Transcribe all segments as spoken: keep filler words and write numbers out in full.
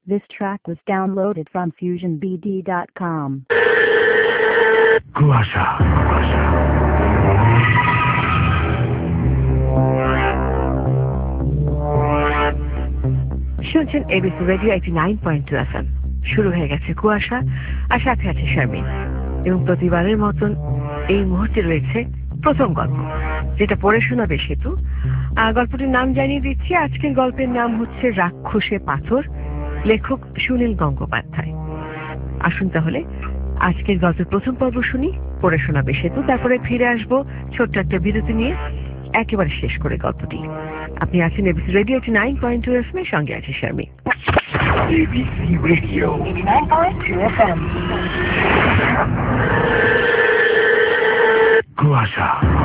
This track was downloaded from fusion b d dot com. কুয়াশা শুনছেন ABC radio eighty nine point two F M. শুরু হয়ে গেছে কুয়াশা, আর সাথে আছে শারমিন। এবং প্রতিবারের মতন এই মুহূর্তে রয়েছে প্রথম গল্প, যেটা পড়ে শোনাবে সেতু। গল্পটির নাম জানিয়ে দিচ্ছি। আজকের গল্পের নাম হচ্ছে রাক্ষসে পাথর, লেখক সুনীল গঙ্গোপাধ্যায়। আসুন তাহলে আজকের গল্পের প্রথম পর্ব শুনি, পড়ে শোনাবে সেতু। তারপরে ফিরে আসবো ছোট্ট একটা বিরতি নিয়ে একেবারে শেষ করে গল্পটি। আপনি আছেন ABC radio eighty nine point two F M, সঙ্গে আছে Sharmin. ABC radio eighty nine point two F M. কুয়াশা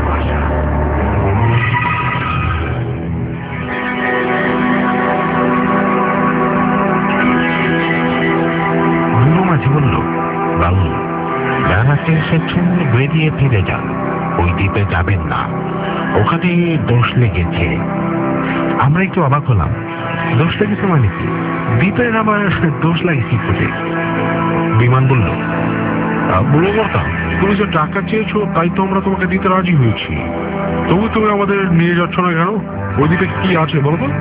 মাঝি বলল, বাবু বেড়াতে এসেছেন, বেরিয়ে ফিরে যান, ওই দ্বীপে যাবেন না, ওখানে দোষ লেগেছে। আমরা একটু অবাক হলাম, দোষ লেগেছে মানে কি? দ্বীপের আবার দোষ লাগে কি করে? বিমান বলল, বুড়ো করতাম, তুমি যে টাকা চেয়েছো তাই তো আমরা তোমাকে দিতে রাজি হয়েছি, তবু তুমি আমাদের নিয়ে যাচ্ছ না কেন? ওই দ্বীপে কি আছে বলো তো?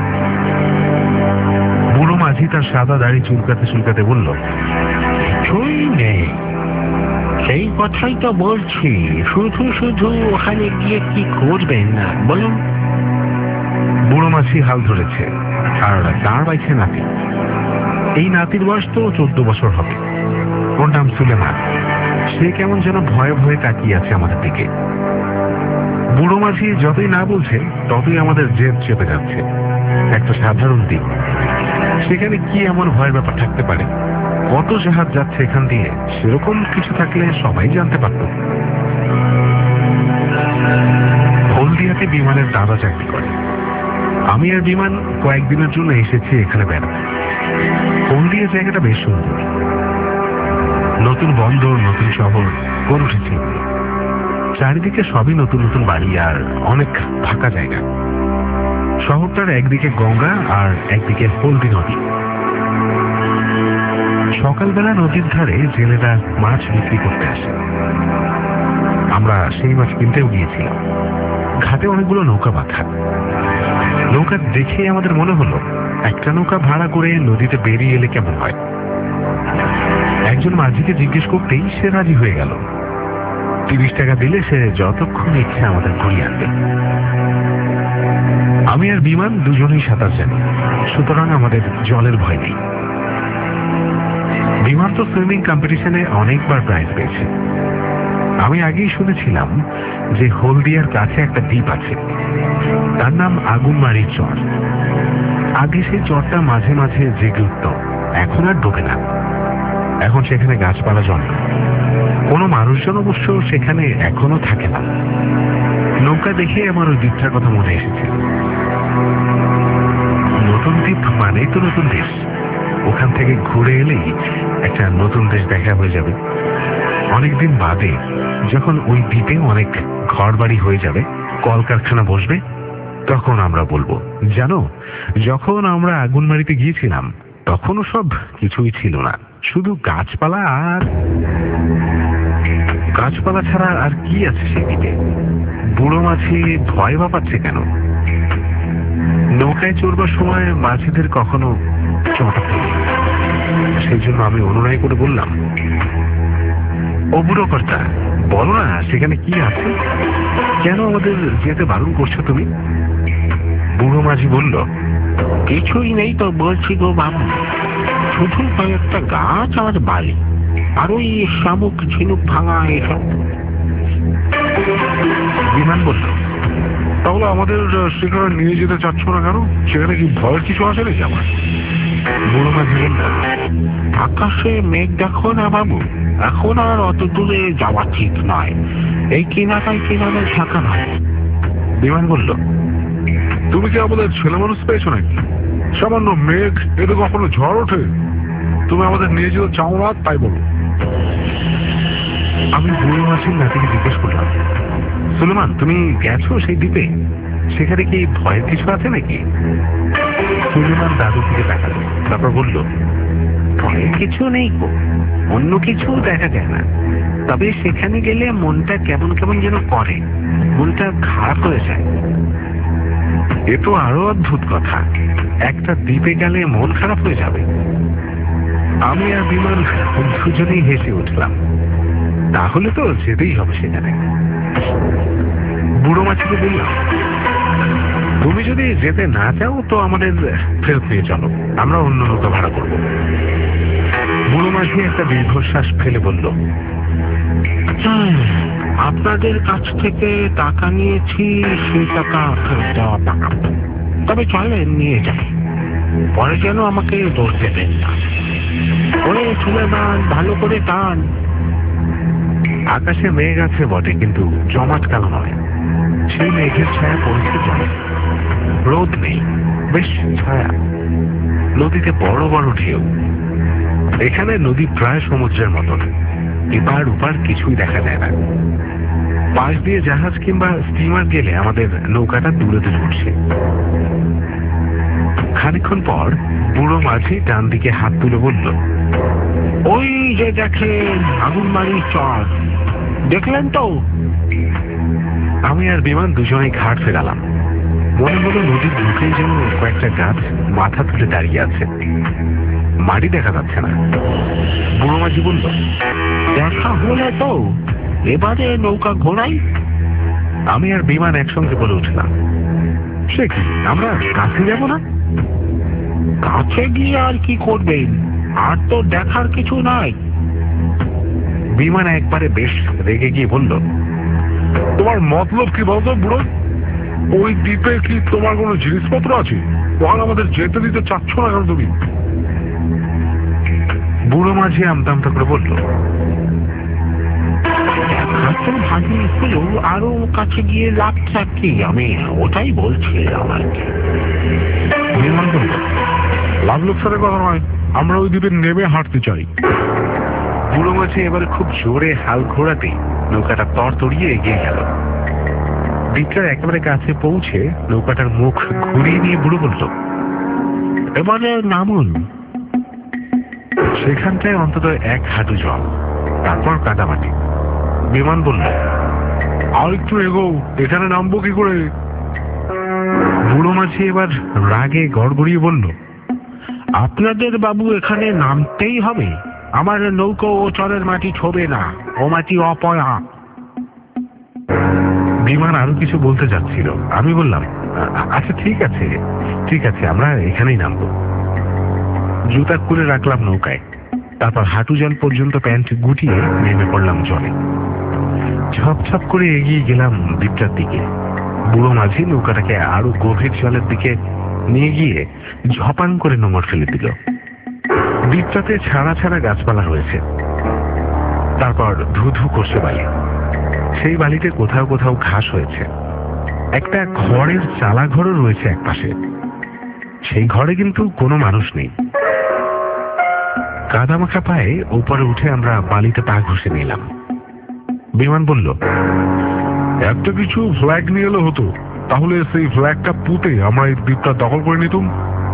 বুড়ো মাঝি তার সাদা দাড়ি চুলকাতে চুলকাতে বলল, কিছুই নেই। সেই কথাই তো বলছি, শুধু শুধু ওখানে গিয়ে কি করবেন না বলুন? বুড়ো মাঝি হাল ধরেছে, আর তার বাইছে নাতি। এই নাতির বয়স তো চোদ্দ বছর হবে। ওর নাম সুলেমান। সে কেমন যেন ভয়ে ভয়ে তাকিয়ে আছে আমাদের দিকে। বুড়ো মাঝি যতই না বলছে ততই আমাদের জেদ চেপে যাচ্ছে। একটা সাধারণ দ্বীপ, সেখানে কি এমন ভয়ের ব্যাপার থাকতে পারে? কত জাহাজ যাচ্ছে এখান দিয়ে, সেরকম কিছু থাকলে সবাই জানতে পারত। হলদিয়াতে বিমানের দাদা চাকরি করে। আমি আর বিমান কয়েকদিনের জন্য এসেছি এখানে বেড়াতে। হলদিয়া জায়গাটা বেশ সুন্দর। নতুন বন্দর, নতুন শহর গড়ে উঠেছে। চারিদিকে সবই নতুন নতুন বাড়ি আর অনেক ফাঁকা জায়গা। শহরটার একদিকে গঙ্গা আর একদিকে হলদি নদী। সকালবেলা নদীর ধারে জেলেরা মাছ বিক্রি করতে আসে। আমরা সেই মাছ কিনতেও গিয়েছিলাম। ঘাটে অনেকগুলো নৌকা বাঁধা। নৌকা দেখে আমাদের মনে হলো একটা নৌকা ভাড়া করে নদীতে বেরিয়ে এলে কেমন হয়। একজন মাঝিকে জিজ্ঞেস করতেই সে রাজি হয়ে গেল। তিরিশ টাকা দিলে সে যতক্ষণ ইচ্ছে আমাদের ঘুরিয়ে আনবে। আমি আর বিমান দুজনেই সাঁতার জানি, সুতরাং আমাদের জলের ভয় নেই। বিমান তো সুইমিং কম্পিটিশনে অনেকবার প্রাইজ পেয়েছে। আমি আগেই শুনেছিলাম যে হলদিয়ার কাছে একটা দ্বীপ আছে, তার নাম আগুনমারির চর। আগে সেই চরটা মাঝে মাঝে জেগে উঠত, এখন আর ডোবে না। এখন সেখানে গাছপালা জন্মায়। কোনো মানুষজন অবশ্য সেখানে এখনো থাকে না। নৌকা দেখে আমার ওই দ্বীপটার কথা মনে এসেছে। নতুন দ্বীপ মানেই তো নতুন দেশ। ওখান থেকে ঘুরে এলেই একটা নতুন দেশ দেখা হয়ে যাবে। অনেকদিন বাদে যখন ওই দ্বীপে অনেক ঘর বাড়ি হয়ে যাবে, কলকারখানা বসবে, তখন আমরা বলবো, জানো, যখন আমরা আগুনমারিতে গিয়েছিলাম তখনও সব কিছুই ছিল না, শুধু গাছপালা। আর গাছপালা ছাড়া আর কি আছে সেই দ্বীপে? বুড়ো মাঝি ভয় পাচ্ছে কেন? নৌকায় চড়বার সময় মাঝিদের কখনো চটা পড়ে, সেই জন্য আমি অনুনয় করে বললাম, ও বুড়ো কর্তা, বলো না সেখানে কি আছে? কেন আমাদের যেতে বারণ করছো তুমি? বুড়ো মাঝি বলল, কিছুই নেই তো বলছি গো বাবু, শুধু কয়েকটা গাছ আর বালি, আর ওই শামুক ঝিনুক ভাঙা এসব। বিমান বলল, তাহলে আমাদের সেখানে নিয়ে যেতে চাচ্ছ না কেন? সেখানে কি ভয়ের কিছু আছে নাকি আমার? বুড়ো মাঝি বলল, আকাশে মেঘ দেখো না বাবু, এখন আর অত দূরে যাওয়া ঠিক নয়, এই কিনারায় কিনারে থাকা নয়। বিমান বলল, তুমি কি আমাদের ছেলে মানুষ পেয়েছো নাকি? সামান্য মেঘ, এতে কখনো ঝড় ওঠে? তুমি আমাদের নিয়ে যেতে চাও না তাই বলো। আমি বুড়ো মাঝির নাতিকে জিজ্ঞেস করলাম, সুলেমান, তুমি গেছো সেই দ্বীপে? সেখানে কি ভয়ের কিছু আছে নাকি? সুলেমান দাদুর দিকে তাকালো, তারপর বলল, ভয়ের কিছু নেই গো, অন্য কিছু দেখা যায় না, তবে সেখানে গেলে মনটা কেমন কেমন যেন করে, মনটা খারাপ হয়ে যায়। এ তো আরো অদ্ভুত কথা, একটা দ্বীপে গেলে মন খারাপ হয়ে যাবে। আমি আর বিমান দুজনেই হেসে উঠলাম। তাহলে তো যেতেই হবে সেখানে। বুড়ো মাছিকে বললাম, তুমি যদি যেতে না চাও তো আমাদের ফেরত নিয়ে চলো, আমরা অন্য নৌকা ভাড়া করবো। বুড়ো মাঝি একটা দীর্ঘশ্বাস ফেলে বলল, আপনাদের কাছ থেকে টাকা নিয়েছি, সেই টাকা ফেরত দেওয়া টাকা, তবে চলেন নিয়ে যান, পরে যেন আমাকে দোষ দেবেন না। ওরে সুলেমান, ভালো করে টান। আকাশে মেঘ আছে বটে, কিন্তু জমাট কালো নয়। সেই মেঘের ছায়া পড়েছে জলে, রোদ নেই, বেশ ছায়া। নদীতে বড় বড় ঢেউ। এখানে নদী প্রায় সমুদ্রের মতন, এপার ওপার কিছুই দেখা যায় না। পাশ দিয়ে জাহাজ কিংবা স্টিমার গেলে আমাদের নৌকাটা দূরে দূরে উঠছে। খানিক্ষণ পর বুড়ো মাঝি ডান দিকে হাত তুলে বলল, ওই যে দেখেন আগুনবাড়ির চর, দেখলেন তো? আমি আর বিমান দুজনেই ঘাট ফেরালাম। মনে হলো নদীর মুখেই যেন কয়েকটা গাছ মাথা তুলে দাঁড়িয়ে আছে, মাটি দেখা যাচ্ছে না। বুড়ো মাঝি বলল, দেখা হলে তো এবারে নৌকা ঘোরাই। আমি আর বিমান একসঙ্গে বলে উঠলাম, সে কি, আমরা কাছে যাব না? কাছে গিয়ে আর কি করবেন, আর তো দেখার কিছু নাই। বিমান একবারে বেশ রেগে গিয়ে বলল, তোমার মতলব কি বলতো বুড়ো? ওই দ্বীপে কি তোমার কোনো জিনিসপত্র আছে? তখন আমাদের যেতে দিতে চাচ্ছ না কেন তুমি? বুড়ো মাঝি আমতা আমতা করে বলল, ভাবি হলো আরো কাছে গিয়ে লাভ থাকি, আমি ওটাই বলছিলাম আর কি। বিমান বলল, লাভ লোকসানের কথা নয়, আমরা ওই দ্বীপে নেমে হাঁটতে চাই। বুড়ো মাঝি এবারে খুব জোরে হাল ঘোরাতে নৌকাটা তরতরিয়ে এগিয়ে গেল। দ্বীপটার একেবারে কাছে পৌঁছে নৌকাটার মুখ ঘুরিয়ে নিয়ে বুড়ো বলল, এবারে নামুন। সেখানটায় অন্তত এক হাঁটু জল, তারপর কাদামাটি। বিমান বলল, আর একটু এগো, এখানে নামবো কি করে? বুড়ো মাঝি এবার রাগে গড়গড়িয়ে বলল, আপনাদের বাবু এখানে নামতেই হবে, আমার নৌকো ও চরের মাটি ছোবে না, ও মাটি অপয়া। বিমান আরো কিছু বলতে যাচ্ছিল, আমি বললাম, আচ্ছা ঠিক আছে ঠিক আছে, আমরা এখানেই নামবো। জুতা খুলে রাখলাম নৌকায়, তারপর হাঁটু জল পর্যন্ত প্যান্ট গুটিয়ে নেমে পড়লাম জলে। ঝপ ঝপ করে এগিয়ে গেলাম দ্বীপটার দিকে। বুড়ো মাঝি নৌকাটাকে আরো গভীর জলের দিকে নিয়ে গিয়ে ঝপাং করে নোঙর ফেলে দিল। দ্বীপটাতে ছাড়া ছাড়া গাছপালা রয়েছে, তারপর ধু ধু করছে বালি। সেই বালিতে কোথাও কোথাও ঘাস হয়েছে। একটা খড়ের চালা ঘরও রয়েছে এক পাশে, সেই ঘরে কিন্তু কোনো মানুষ নেই। কাদামাখা পায়ে উপরে উঠে আমরা বালিতে পা ঘষে নিলাম। বিমান বলল, একটা কিছু ফ্ল্যাগ নিয়ে এলে হতো, তাহলে সেই ফ্ল্যাগটা পুঁতে আমরা এই দ্বীপটা দখল করে নিতাম।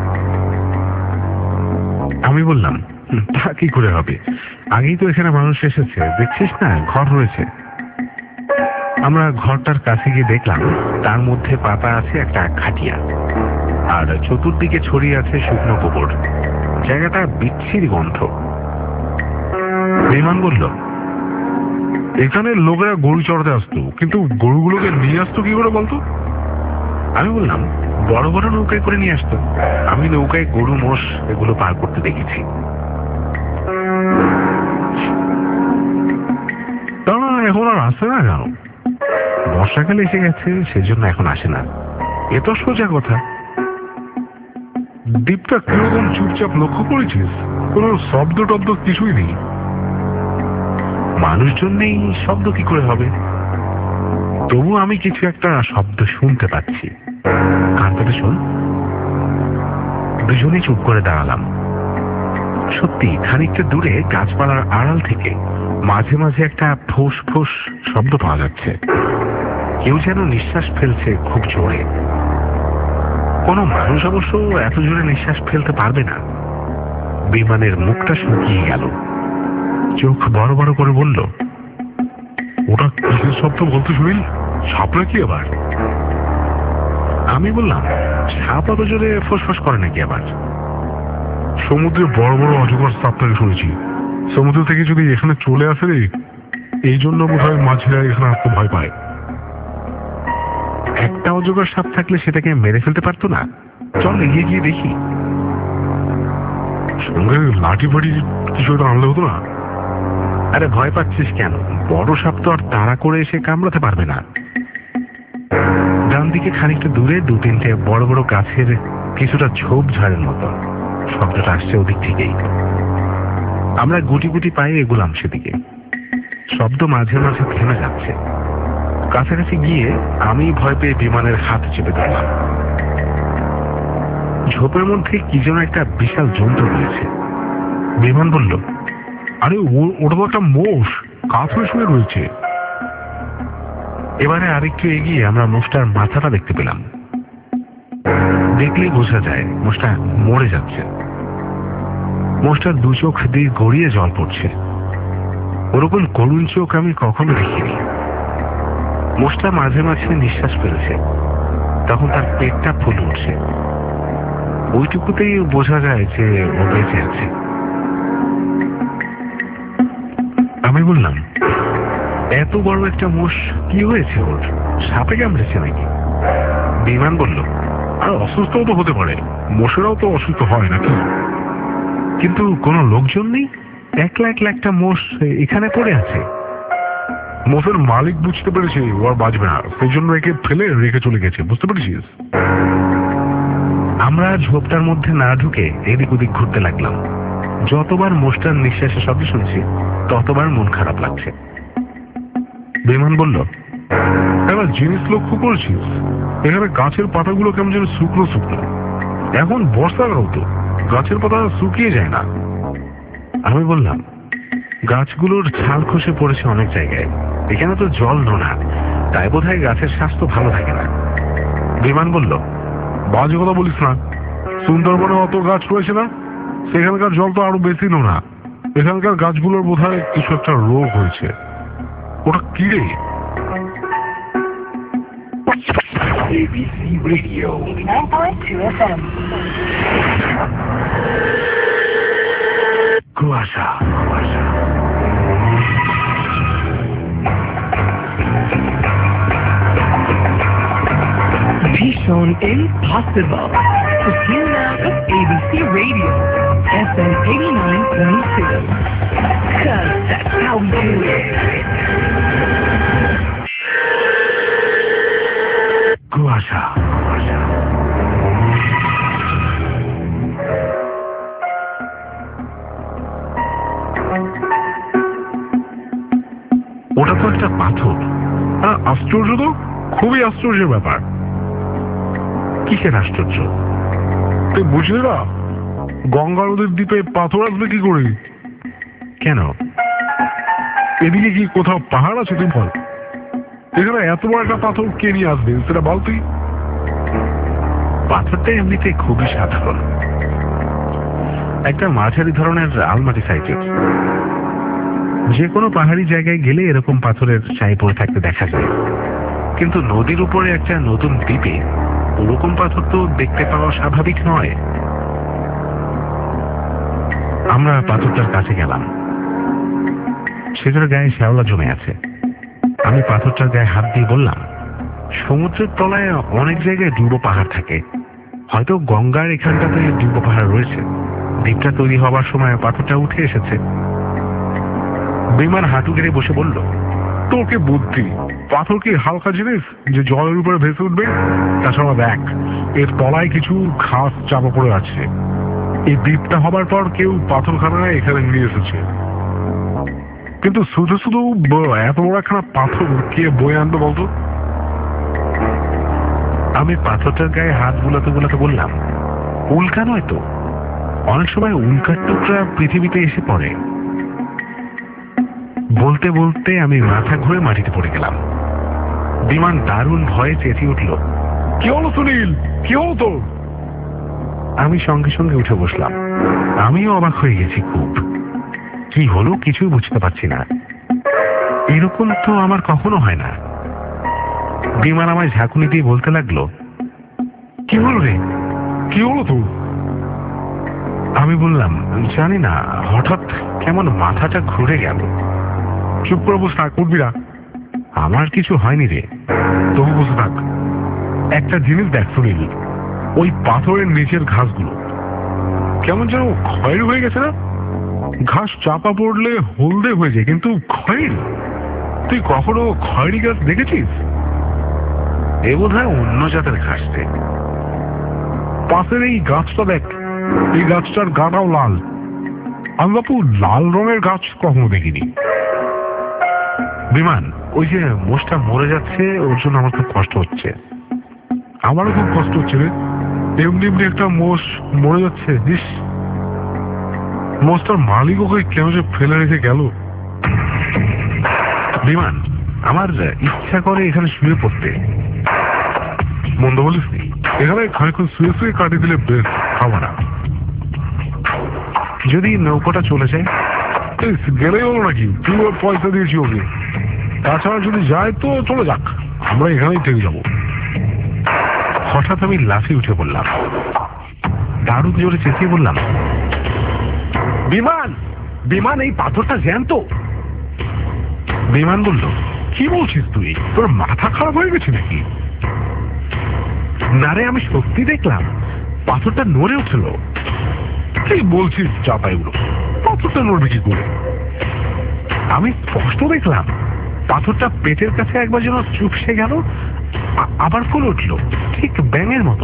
আমি বললাম, তা কি করে হবে, আগেই তো এখানে মানুষ এসেছে, দেখছিস না ঘর রয়েছে। আমরা ঘরটার কাছে গিয়ে দেখলাম তার মধ্যে পাতা আছে একটা খাটিয়া, আর চতুর্দিকে ছড়িয়ে আছে শুকনো গোবর। জায়গাটা বিচ্ছিরি গন্ধ। বিমান বলল, এখানে লোকেরা গরু চড়াতে আসতো, কিন্তু গরুগুলোকে নিয়ে আসতো কি করে বলতো? আমি বললাম, বড় বড় নৌকায় করে নিয়ে আসতো, আমি নৌকায় গরু মোষ এগুলো পার করতে দেখেছি। তারা এখন আর আসে না কেন? বর্ষাকালে এসে গেছে, সেজন্য এখন আসে না। এ তো সোজা কথা। দ্বীপটা কিরকম চুপচাপ লক্ষ্য করেছিস? কোন শব্দ টব্দ কিছুই নেই। মানুষজন নেই, শব্দ কি করে হবে? তবু আমি কিছু একটা শব্দ শুনতে পাচ্ছি। কান পেতে শোন। দুজনেই চুপ করে দাঁড়ালাম। সত্যি খানিকটা দূরে গাছপালার আড়াল থেকে মাঝে মাঝে একটা ফোঁস ফোঁস শব্দ পাওয়া যাচ্ছে। কেউ যেন নিঃশ্বাস ফেলছে খুব জোরে। কোনো মানুষ অবশ্য এত জোরে নিঃশ্বাস ফেলতে পারবে না। বিমানের মুখটা শুকিয়ে গেল, চোখ বড় বড় করে বলল, ওটা কিসের শব্দ বলতে শুনিল? সাপ নাকি আবার? আমি বললাম, সাপ অত জোরে ফোসফোস করে নাকি আবার? সমুদ্রে বড় বড় অজগর সাপ থেকে শুনেছি। সমুদ্র থেকে যদি এখানে চলে আসে রে, এই জন্য বোধ হয় মাঝিরা এখানে আসতে ভয় পায়। একটা অজগর সাপ থাকলে সেটাকে মেরে ফেলতে পারতো না? চল এগিয়ে গিয়ে দেখি। সঙ্গে লাঠি ফাটি কিছু একটা আনলে হতো না? আরে ভয় পাচ্ছিস কেন? বড় সাপ তো আর তাড়া করে এসে কামড়াতে পারবে না। ডান দিকে খানিকটা দূরে দু তিনটে বড় বড় গাছের কিছুটা ঝোপ ঝাড়ের মতো শব্দটা আসছে ওদিক থেকেই। আমরা গুটি গুটি পায়ে এগুলাম সেদিকে। শব্দ মাঝে মাঝে থেমে যাচ্ছে। কাছাকাছি গিয়ে আমি ভয় পেয়ে বিমানের হাত চেপে ধরলাম। ঝোপের মধ্যে কি যেন একটা বিশাল যন্ত্র রয়েছে। বিমান বলল, আরে ওটা তো একটা মোষ, কাঠ হয়ে শুয়ে রয়েছে। এবারে আরেকটু এগিয়ে আমরা মোষটার মাথাটা দেখতে পেলাম। দেখলেই বোঝা যায় মোষটা মরে যাচ্ছে। মোষটার দু চোখ দিয়ে গড়িয়ে জল পড়ছে। ওরকম করুণ চোখ আমি কখনো দেখিনি। মোষটা মাঝে মাঝে নিঃশ্বাস ফেলছে, তখন তার পেটটা ফুলে উঠছে। ওইটুকুতেই বোঝা যায় যে ও বেঁচে আছে। আমি বললাম, এত বড় একটা মোষ কি হয়েছে ওর? সাপে কামড়েছে নাকি? বিমান বলল, আর অসুস্থও তো হতে পারে, মোষেরাও তো অসুস্থ হয় নাকি? কিন্তু কোনো লোকজন নেই, একলা একলা একটা মোষ এখানে পড়ে আছে। মোষের মালিক বুঝতে পেরেছে ও আর বাঁচবে না, সেই জন্য একে ফেলে রেখে চলে গেছে, বুঝতে পেরেছিস? আমরা ঝোপটার মধ্যে না ঢুকে এদিক ওদিক ঘুরতে লাগলাম। যতবার মোষটার নিঃশ্বাসের শব্দ শুনছি ততবার মন খারাপ লাগছে। বিমান বলল, একটা জিনিস লক্ষ্য করছিস? এখানে গাছের পাতাগুলো কেমন যেন শুকনো শুকনো। এখন বর্ষাকাল তো, গাছের পাতা শুকিয়ে যায় না। আমি বললাম, গাছগুলোর ছাল খসে পড়েছে অনেক জায়গায়, এখানে তো জল নোনা, তাই বোধ হয় গাছের স্বাস্থ্য ভালো থাকে না। বিমান বলল, বাজে কথা বলিস না, সুন্দরবনে অত গাছ রয়েছে না, সেখানকার জল তো আরো বেশি নোনা। এখানকার গাছগুলোর বোধ হয় কিছু একটা রোগ হয়েছে। ওটা কি রে? A B C Radio eighty-nine point two F M. কুয়াশা কুয়াশা Mission Impossible. The Sina of A B C Radio, F M eighty-nine point two. Cause that's how we do it. কুয়াশা কুয়াশা ওটা তো একটা পাথর। আশ্চর্য তো, খুবই আশ্চর্যের ব্যাপার। কিসের আশ্চর্য? তুই বুঝলি না, গঙ্গা নদীর দ্বীপে পাথর আসবে কি করে? কেন? এদিকে কি কোথাও পাহাড় আছে? তুই বল, এখানে এত বড় একটা পাথর কে নিয়ে আসবে সেটা বল তুই। পাথরটা এমনিতে খুবই সাধারণ, একটা মাঝারি ধরনের আলমাটি সাইজের। যে কোনো পাহাড়ি জায়গায় গেলে এরকম পাথরের ছাই পড়ে থাকতে দেখা যায়, কিন্তু নদীর উপরে একটা নতুন দ্বীপে ওরকম পাথর তো দেখতে পাওয়া স্বাভাবিক নয়। আমরা পাথরটার কাছে গেলাম। সেটার গায়ে শ্যাওলা জমে আছে। আমি পাথরটার গায়ে হাত দিয়ে বললাম, সমুদ্রের তলায় অনেক জায়গায় ডুবো পাহাড় থাকে, হয়তো গঙ্গার এখানটাতে ডুবো পাহাড় রয়েছে। দ্বীপটা তৈরি হবার সময় পাথরটা উঠে এসেছে। বিমান হাঁটু গেড়ে বসে বলল, তোকে বুদ্ধি, পাথর কি হালকা জিনিস যে জলের উপরে ভেসে উঠবে? তাছাড়া দেখ, এর তলায় কিছু ঘাস চাপা পড়ে আছে। এই দ্বীপটা হবার পর কেউ পাথরখানায় এখানে নিয়ে এসেছে, কিন্তু শুধু শুধু এত বড় একখানা পাথর কে বয়ে আনবে বলতো? আমি পাথরটার গায়ে হাত বুলাতে বুলাতে বললাম, উল্কা নয় তো, অনেক সময় উল্কার টুকরা পৃথিবীতে এসে পড়ে। বলতে বলতে আমি মাথা ঘুরে মাটিতে পড়ে গেলাম। বিমান দারুণ ভয়ে চেঁচিয়ে উঠল, কি হলো সুনীল, কি হলো তোর? আমি সঙ্গে সঙ্গে উঠে বসলাম। আমিও অবাক হয়ে গেছি খুব। কি হলো কিছুই বুঝতে পারছি না। এরকম তো আমার কখনো হয় না। বিমান আমায় ঝাঁকুনি দিয়ে বলতে লাগলো, কি হলো রে, কি হলো তো? আমি বললাম, জানি না, হঠাৎ কেমন মাথাটা ঘুরে গেল। চুপ করে বসে থাক, উঠবি না। আমার কিছু হয়নি রে। তবু বসে থাক। একটা জিনিস দেখ সুনীল, ওই পাথরের নিচের ঘাসগুলো কেমন যেন খয়েরি হয়ে গেছে না? ঘাস চাপা পড়লে হলদে হয়ে যায়, কিন্তু খয়েরি? তুই কখনো খয়েরি গাছ দেখেছিস? এ বোধ হয় অন্য জাতের ঘাস রে। পাশের এই গাছটা দেখ, এই গাছটার গাটাও লাল। আমি বাপু লাল রঙের গাছ কখনো দেখিনি। বিমান, ওই যে মোষটা মরে যাচ্ছে, ওর জন্য আমার খুব কষ্ট হচ্ছে। আমারও খুব কষ্ট হচ্ছে রে। এমনি এমনি একটা মোষ মরে যাচ্ছে। ইস, মোষটার মালিক ওকে কেন যে ফেলে রেখে গেল। বিমান, আমার ইচ্ছা করে এখানে শুয়ে পড়তে। মন্দ বলিস নি, এখানে খানিক্ষণ শুয়ে শুয়ে কাটিয়ে দিলে বেশ খাওয়া না। যদি নৌকাটা চলে যায়? গেলেই হলো নাকি? তুই ওর পয়সা দিয়েছি ওকে। তাছাড়া যদি যায় তো চলে যাক, আমরা এখানেই থেকে যাবো। হঠাৎ আমি লাফি উঠে পড়লাম। দারুণ জোরে চেঁচিয়ে বললাম, বিমান, বিমান, এই পাথরটা জ্যান্ত। বিমান বলল, কি বলছিস তুই? তোর মাথা খারাপ হয়ে গেছে নাকি? না রে, আমি সত্যি দেখলাম পাথরটা নড়ে উঠল। কি বলছিস চাপাইগুলো? পাথরটা নড়বে কি করে? আমি স্পষ্ট দেখলাম পাথরটা পেটের কাছে একবার যেন চুপসে গেল, আবার ফুল উঠল, ঠিক ব্যাঙের মতো।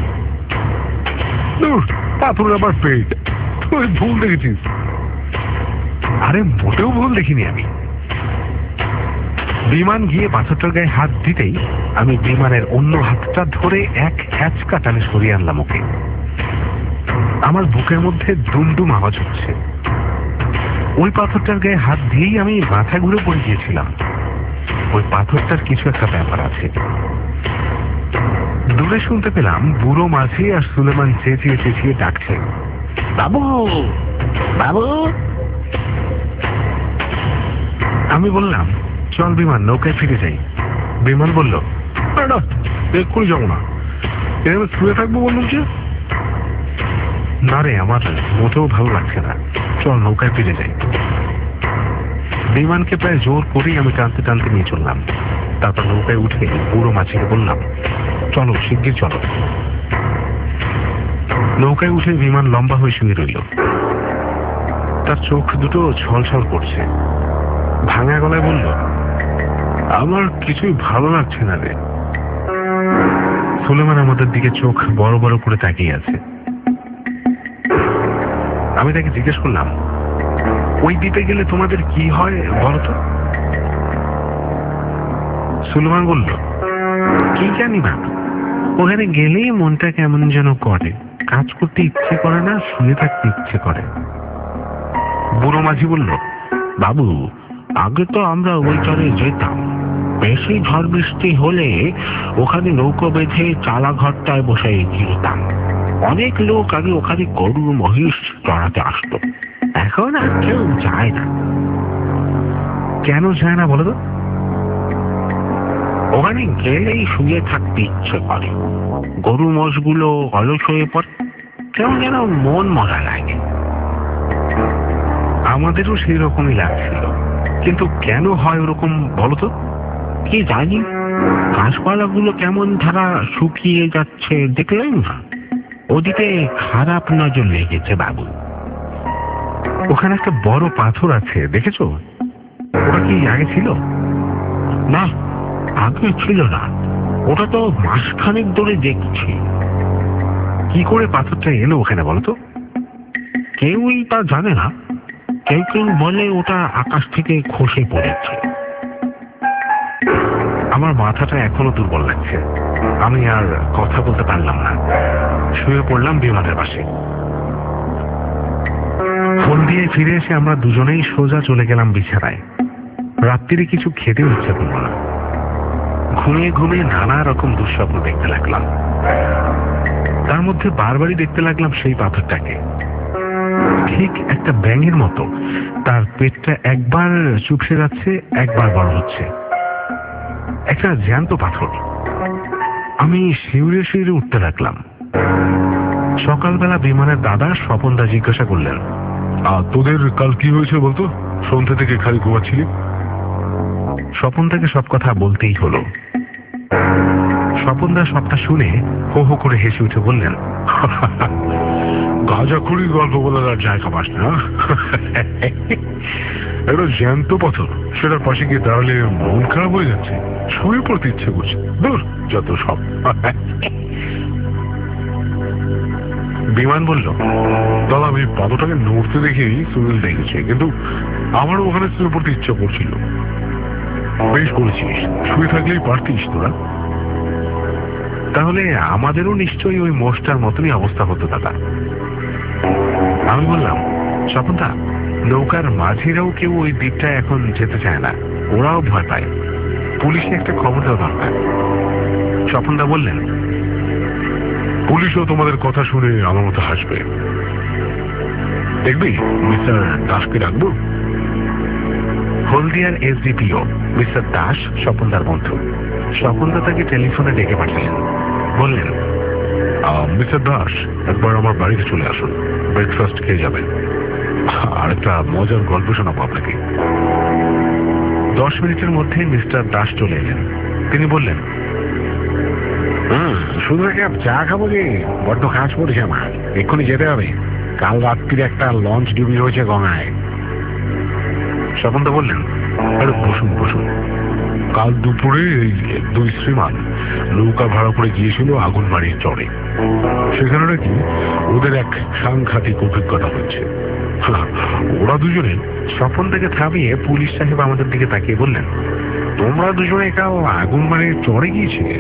পাথরের আবার পেট? তুই ভুল দেখেছিস। আরে মোটেও ভুল দেখিনি আমি। বিমান গিয়ে পাথরটার গায়ে হাত দিতেই আমি বিমানের অন্য হাতটা ধরে এক হ্যাচকা টানে সরিয়ে আনলাম ওকে। আমার বুকের মধ্যে দুমদুম আওয়াজ হচ্ছে। ওই পাথরটার গায়ে হাত দিয়েই আমি মাথা ঘুরে পড়ে গিয়েছিলাম। ওই পাথরটার কিছু একটা ব্যাপার আছে। দূরে শুনতে পেলাম বুড়ো মাঝি আর সুলেমান চেঁচিয়ে চেঁচিয়ে ডাকছে, বাবু, বাবু। আমি বললাম, চল বিমান, নৌকায় ফিরে যাই। বিমান বলল, এক্ষুনি যাবো না, এভাবে শুয়ে থাকবো বললাম যে। না রে, আমার মোটেও ভালো লাগছে না, চল নৌকায় ফিরে যাই। বিমানকে প্রায় জোর করেই আমি টানতে টানতে নিয়ে চললাম। তারপর নৌকায় উঠে বুড়ো মাঝিকে বললাম, চলো শিগগির চলো। নৌকায় উঠে বিমান লম্বা হয়ে শুয়ে রইল। তার চোখ দুটো ছলছল করছে। ভাঙা গলায় বলল, আমার কিছুই ভালো লাগছে না রে। সুলেমান আমাদের দিকে চোখ বড় বড় করে তাকিয়ে আছে। আমি তাকে জিজ্ঞেস করলাম, ওই দ্বীপে গেলে তোমাদের কি হয় বলতো? সুলেমান বলল, কি জানি না, ওখানে গেলেই মনটা কেমন যেন করে, কাজ করতে ইচ্ছে করে না, শুয়ে থাকতে ইচ্ছে করে। বুড়ো মাঝি বলল, বাবু, আগে তো আমরা ওই চরে যেতাম। বেশি ঝড় বৃষ্টি হলে ওখানে নৌকো বেঁধে চালা ঘরটায় বসে গিরতাম। অনেক লোক আগে ওখানে গরু মহিষ চড়াতে আসতো, এখন আর কেউ যায় না। কেন যায় না বলো তো? ওখানে গেলেই শুয়ে থাকতে ইচ্ছে করে, গরু মোষগুলো অলস হয়ে পড়ে, কেমন যেন মন মরা লাগে। আমাদেরও সেই রকমই লাগছিল, কিন্তু কেন হয় ওরকম বলতো? কি জানি, গাছপালাগুলো কেমন ধারা শুকিয়ে যাচ্ছে দেখলেন না? ওদিকে খারাপ নজর লেগেছে বাবু। ওখানে একটা বড় পাথর আছে, দেখেছো? ওটা কি আগে ছিল? না, আগে ছিল না। ওটা তো মাসখানেক ধরে দেখছি। কি করে পাথরটা এলো ওখানে বলতো? কেউই তা জানে না। কেউ কেউ বলে ওটা আকাশ থেকে খসে পড়েছে। আমার মাথাটা এখনো দুর্বল লাগছে। আমি আর কথা বলতে পারলাম না, শুয়ে পড়লাম বিমানের পাশে। ফোন দিয়ে ফিরে এসে আমরা দুজনেই সোজা চলে গেলাম বিছানায়। রাত্রিরে কিছু খেতে ইচ্ছে করল না। ঘুমিয়ে ঘুমিয়ে নানা রকম দুঃস্বপ্ন দেখতে লাগলাম। তার মধ্যে বারবারই দেখতে লাগলাম সেই পাথরটাকে, ঠিক একটা ব্যাঙের মতো। তার পেটটা একবার চুপসে যাচ্ছে, একবার বড় হচ্ছে, একটা জ্যান্ত পাথর। আমি শিউরে শিউরে উঠতে লাগলাম। সকালবেলা বিমানের দাদা স্বপনদা জিজ্ঞাসা করলেন, তোদের কাল কি হয়েছে বলতো, সন্ধ্যা থেকে খালি ঘুমাচ্ছিলি? স্বপনদাকে সব কথা বলতেই হলো। স্বপনদা সবটা শুনে হো হো করে হেসে উঠে বললেন, গাঁজাখুরি গল্প বলার আর জায়গা পাস না। একটা জ্যান্ত পাথর, সেটার পাশে গিয়ে দাঁড়ালে মন খারাপ হয়ে যাচ্ছে, শুয়ে পড়তে ইচ্ছে করছে। দূর যত সব। বিমান বলল, দাদা আমি পাথরটাকে নড়তে দেখেই সুনীল দেখেছে, কিন্তু আমারও ওখানে শুয়ে পড়তে ইচ্ছা করছিল। বেশ করেছিস, শুয়ে থাকলেই পারতিস তোরা। তাহলে আমাদেরও নিশ্চয়ই ওই মোষটার মতনই অবস্থা হতো দাদা। আমি বললাম, স্বপনদা নৌকার মাঝিরাও কেউ ওই দ্বীপটা এখন যেতে চায় না, ওরাও ভয় পায়, পুলিশে একটা খবর দেওয়া দরকার। স্বপনদা বললেন, পুলিশও তোমাদের কথা শুনে আমার মতো হাসবে। দেখবি মিস্টার দাসকে ডাকবো। হলদিয়ার এসডিপিও মিস্টার দাস স্বপনদার বন্ধু। স্বপনদা তাকে টেলিফোনে ডেকে পাঠালেন, বললেন, মিস্টার দাস একবার আমার বাড়িতে চলে আসুন, ব্রেকফাস্ট খেয়ে যাবেন, আর একটা মজার গল্প শোনাবো আপনাকে। দশ মিনিটের মধ্যে মিস্টার দাস চলে এলেন। তিনি বললেন, হুম শুধু এক কাপ চা খাবো যে, বড্ড কাজ পড়েছে আমার, এক্ষুনি যেতে হবে, কাল রাত্রির একটা লঞ্চ ডুবি হয়েছে গঙ্গায়। স্বপনদা বললেন, আরে বসুন বসুন। কাল দুপুরে এই দুই শ্রীমান নৌকা ভাড়া করে গিয়েছিল আগুনবাড়ির চরে। সেখানে নাকি ওদের এক সাংঘাতিক অভিজ্ঞতা হচ্ছে। ওরা দুজনে স্বপনদাকে থামিয়ে পুলিশ সাহেব আমাদের দিকে তাকিয়ে বললেন, তোমরা দুজনে কাল আগুনবাড়ির চরে গিয়েছিলে?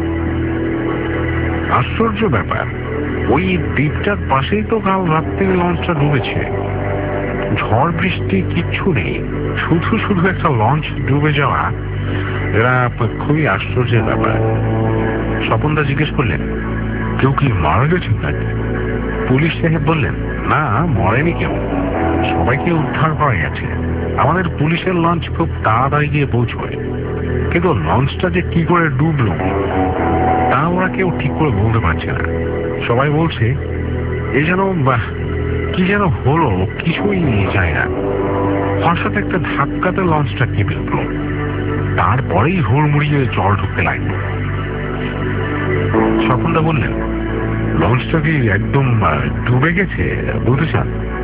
আশ্চর্য ব্যাপার, ওই দ্বীপটার পাশেই তো কাল রাত্রে লঞ্চটা ডুবেছে। ঝড় বৃষ্টি কিচ্ছু নেই, শুধু শুধু একটা লঞ্চ ডুবে যাওয়া, এরা খুবই আশ্চর্যের ব্যাপার। স্বপনদা জিজ্ঞেস করলেন, কেউ কি মারা গেছেন নাকি? পুলিশ সাহেব বললেন, না মরেনি কেউ, সবাইকে উদ্ধার করা গেছে। আমাদের পুলিশের লঞ্চ খুব তাড়াতাড়ি গিয়ে পৌঁছয়, কিন্তু লঞ্চটা যে কি করে ডুবলো তা ওরা কেউ ঠিক করে বলতে পারছে না। সবাই বলছে এই যেন কি যেন হলো, কিছুই যায় না। হঠাৎ একটা ধাক্কাতে লঞ্চটা কেঁপে উঠল, তারপরেই হুড়মুড়িয়ে জল ঢুকতে লাগলো। স্বপনদা বললেন, লঞ্চটা কি একদম ডুবে গেছে বলতে চান?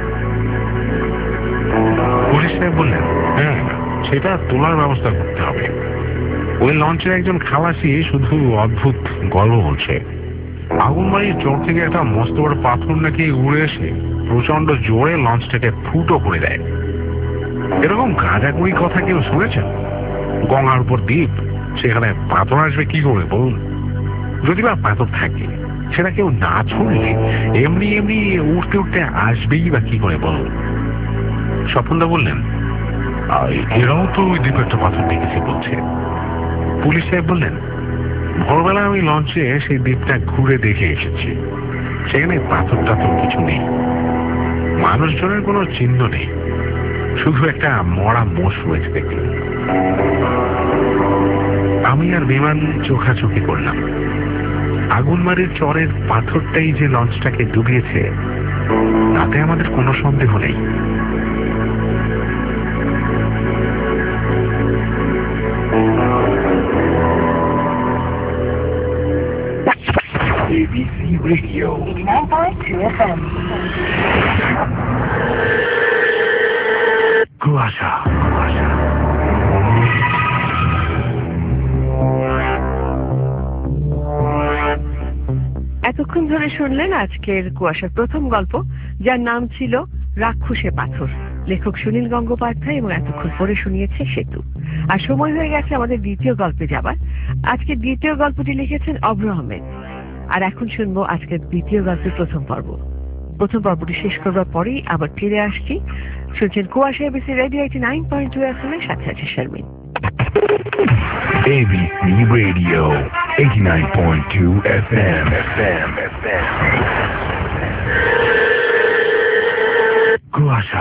পুলিশ সাহেব বললেন, হ্যাঁ সেটা তোলার ব্যবস্থা করতে হবে। ওই লঞ্চের একজন খালাসি শুধু অদ্ভুত গল্প বলছে, আগুনবাড়ির চর থেকে একটা মস্ত বড় পাথর নাকি উড়ে এসে প্রচন্ড জোরে লঞ্চটাকে ফুটো করে দেয়। এরকম গাঁজাগুড়ি কথা কেউ শুনেছেন? গঙ্গার উপর দ্বীপ, সেখানে পাথর আসবে কি করে বলুন? যদি বা পাথর থাকে, সেটা কেউ না ছুঁড়লে এমনি এমনি উঠতে উঠতে আসবেই বা কি করে বলুন? স্বপনদা বললেন, এরাও তো ওই দ্বীপে একটা পাথর দেখেছে বলছে। পুলিশ সাহেব বললেন, ভোরবেলা আমি লঞ্চে সেই দ্বীপটা ঘুরে দেখে এসেছি, সেখানে পাথর টাথর কিছু নেই, মানুষজনের কোনো চিহ্ন নেই, শুধু একটা মরা মোষ রয়েছে দেখলাম। আমি আর বিমান চোখাচোখি করলাম। আগুনবাড়ির চরের পাথরটাই যে লঞ্চটাকে ডুবিয়েছে তাতে আমাদের কোনো সন্দেহ নেই। A B C Radio eighty-nine point two F M. কুয়াশা কুয়াশা এতক্ষণ ধরে শুনলেন আজকের কুয়াশার প্রথম গল্প, যার নাম ছিল রাক্ষসে পাথর। লেখক সুনীল গঙ্গোপাধ্যায় এবং এতক্ষণ পরে শুনিয়েছে সেতু। আর সময় হয়ে গেছে আমাদের দ্বিতীয় গল্পে যাবার। আজকে দ্বিতীয় গল্পটি লিখেছেন অভ্র আহমেদ। আর এখন শুনবো আজকের দ্বিতীয় গল্পের প্রথম পর্ব। প্রথম পর্বটি শেষ করবার পরেই আবার ফিরে আসছি। শুনছেন কুয়াশা ABC radio eighty nine point two F M এর সাথে আছে Sharmin. ABC radio eighty-nine point two F M. F M. F M. কুয়াশা।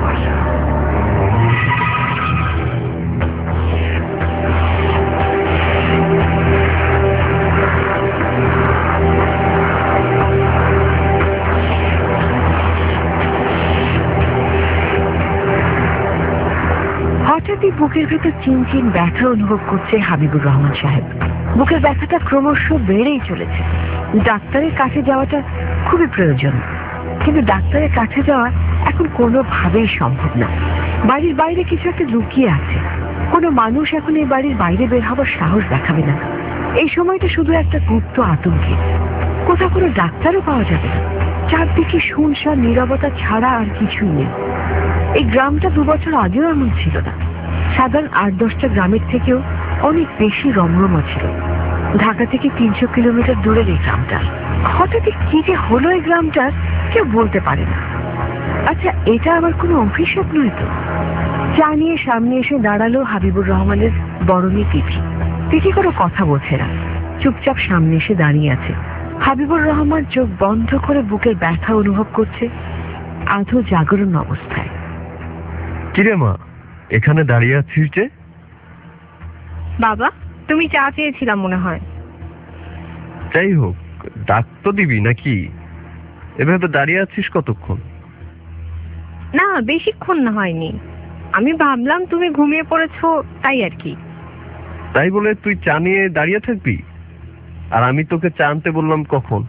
হঠাৎই বুকের ভেতর চিনচিন ব্যথা অনুভব করছে হাবিবুর রহমান সাহেব। বুকের ব্যথাটা ক্রমশ বেড়েই চলেছে। ডাক্তারের কাছে যাওয়াটা খুবই প্রয়োজন, কিন্তু ডাক্তারের কাছে যাওয়া এখন কোনোভাবেই সম্ভব না। বাড়ির বাইরে কিছু একটা লুকিয়ে আছে। কোনো মানুষ এখন এই বাড়ির বাইরে বের হবার সাহস দেখাবে না। এই সময়টা শুধু একটা গুপ্ত আতঙ্কে। কোথাও কোনো ডাক্তারও পাওয়া যাবে না। চারদিকে শুনশান নীরবতা ছাড়া আর কিছুই নেই। এই গ্রামটা দু বছর আগেও এমন ছিল না। সাধারণ আট দশটা গ্রামের থেকেও অনেক বেশি রমরমা ছিল। ঢাকা থেকে তিনশো কিলোমিটার দূরের এই গ্রামটা। হঠাৎ কি যে হলো এই গ্রামটার কেউ বলতে পারে না। আচ্ছা, এটা আবার কোনো অভিশাপ নয় তো? চা নিয়ে সামনে এসে দাঁড়ালো হাবিবুর রহমানের বরণী তিথি। তিথি কোনো কথা বলছে না, চুপচাপ সামনে এসে দাঁড়িয়ে আছে। হাবিবুর রহমান চোখ বন্ধ করে বুকের ব্যথা অনুভব করছে, আধো জাগরণ অবস্থায়। কিরে মা, এখানে দাঁড়িয়ে আছিস যে? বাবা, তুমি চা চেয়েছিলাম মনে হয়। যাই হোক, ডাক তো দিবি নাকি? এভাবে দাঁড়িয়ে আছিস কতক্ষণ? না, বেশিক্ষণ না হয়নি। আমি ভাবলাম তুমি ঘুমিয়ে পড়েছো, তাই আর কি। তাই বলে তুই চা নিয়ে দাঁড়িয়ে থাকবি? আর আমি তোকে চা আনতে বললাম কখন?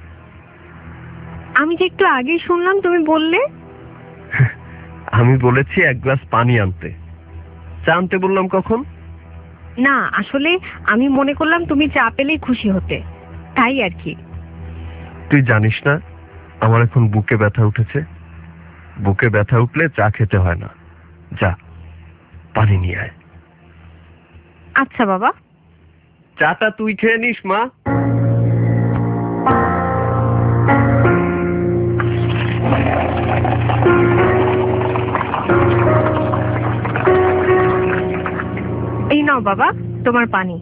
আমি যে একটু আগেই শুনলাম তুমি বললে। আমি বলেছি এক গ্লাস পানি আনতে। চা আনতে বললাম কখন? না, আসলে আমি মনে করলাম তুমি চা পেলেই খুশি হতে, তাই আর কি। তুই জানিস না আমার এখন বুকে ব্যথা উঠেছে? বুকে ব্যথা উঠলে চা খেতে হয় না। যা, পানি নিয়ে আয়। আচ্ছা বাবা। চাটা তুই খেয়ে নিস মা। এই নাও বাবা তোমার পানি।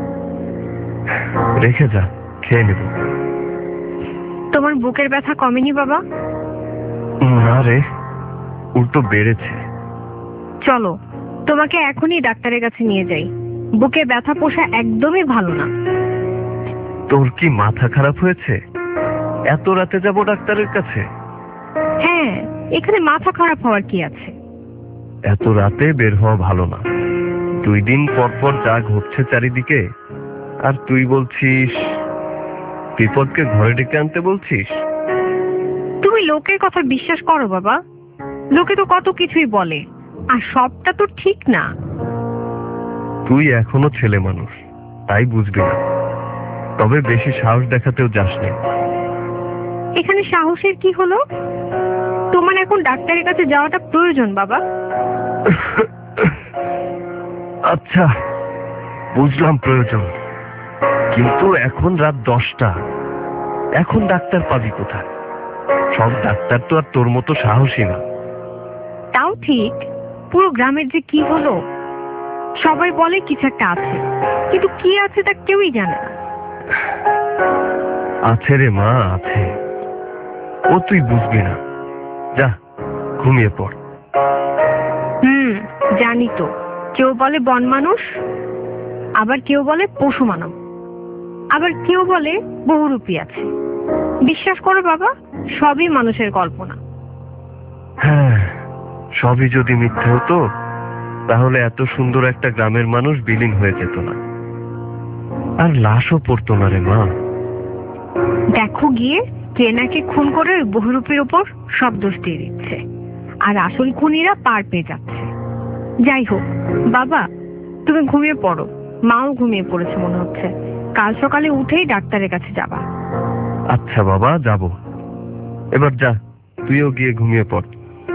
রেখে যা, খেয়ে নেব। তোমার বুকের ব্যথা কমেনি বাবা? না রে, উল্টো বেড়েছে। চলো তোমাকে এখনই ডাক্তারের কাছে নিয়ে যাই। বুকে ব্যথা পোষা একদমই ভালো না। তোর কি মাথা খারাপ হয়েছে? এত রাতে যাব ডাক্তারের কাছে? হ্যাঁ, এখানে মাথা খারাপ হওয়ার কি আছে? এত রাতে বের হওয়া ভালো না। দুই দিন পর পর যা ঘটছে চারিদিকে, আর তুই বলছিস বিপদকে ঘরে ডেকে আনতে বলছিস। তুমি লোকের কথা বিশ্বাস করো বাবা? লোকে তো কত কিছুই বলে, আর সবটা তো ঠিক না। তুই এখনো ছেলে মানুষ, তাই বুঝবি না। তবে বেশি সাহস দেখাতেও যাস না। এখানে সাহসের কি হলো? তোমার এখন ডাক্তারের কাছে যাওয়াটা প্রয়োজন বাবা। আচ্ছা, বুঝলাম প্রয়োজন, কিন্তু এখন রাত দশটা। এখন ডাক্তার পাবি কোথায়? সব ডাক্তার তো আর তোর মতো সাহসী না। তাও ঠিক। পুরো গ্রামের যে কি হলো, সবাই বলে কিছু একটা আছে, কিন্তু কি আছে তা কেউই জানে না। আছে রে মা, আছে। ও তুই বুঝবি না। যা, ঘুমিয়ে পড়। হুম, জানি তো। কেউ বলে বন মানুষ, আবার কেউ বলে পশু মানব, আবার কেউ বলে বহুরূপী আছে। বিশ্বাস করো বাবা, সবই মানুষের কল্পনা। হ্যাঁ, সবই যদি মিথ্যে হতো তাহলে এত সুন্দর একটা গ্রামের মানুষ বিলীন হয়ে যেত না, আর লাশও পড়তো না রে মা। দেখো গিয়ে, কে নাকি খুন করে বহুরূপীর উপর সব দোষ দিয়ে দিচ্ছে, আর আসল খুনিরা পার পেয়ে যাচ্ছে। যাই হোক বাবা, তুমি ঘুমিয়ে পড়ো। মাও ঘুমিয়ে পড়েছে মনে হচ্ছে। কাল সকালে উঠেই ডাক্তারের কাছে যাবা। আচ্ছা বাবা, যাব। এবার যা, তুইও গিয়ে ঘুমিয়ে পড়।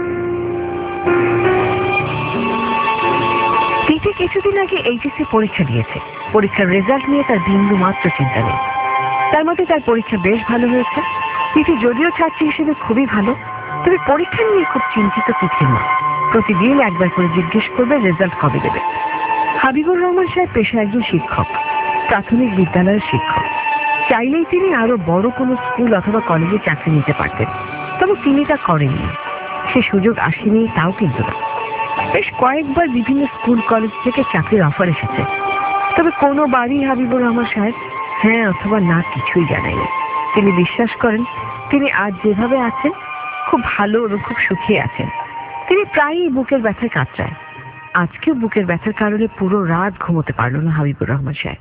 তিথি কিছুদিন আগে এইচএসসি পরীক্ষা দিয়েছে। পরীক্ষার রেজাল্ট নিয়ে তার বিন্দু মাত্র চিন্তা নেই। তার মতে তার পরীক্ষা বেশ ভালো হয়েছে। তিথি যদিও ছাত্রী হিসেবে খুবই ভালো, তবে পরীক্ষা নিয়ে খুব চিন্তিত তিথির মা। প্রতিদিন একবার করে জিজ্ঞেস করবে রেজাল্ট কবে দেবে। হাবিবুর রহমান সাহেব পেশা একজন শিক্ষক। প্রাথমিক বিদ্যালয়ের শিক্ষক। চাইলেই তিনি আরো বড় কোনো স্কুল অথবা কলেজে চাকরি নিতে পারতেন, তবে তিনি তা করেননি। সে সুযোগ আসেনি তাও কিন্তু না। বেশ কয়েকবার বিভিন্ন স্কুল কলেজ থেকে চাকরির অফার এসেছে, তবে কোনো বাড়ি হাবিবুর রহমান সাহেব হ্যাঁ অথবা না কিছুই জানায়নি। তিনি বিশ্বাস করেন তিনি আজ যেভাবে আছেন খুব ভালো এবং খুব সুখী আছেন। তিনি প্রায়ই বুকের ব্যথায় কাতরায়। আজকেও বুকের ব্যথার কারণে পুরো রাত ঘুমোতে পারল না হাবিবুর রহমান সাহেব।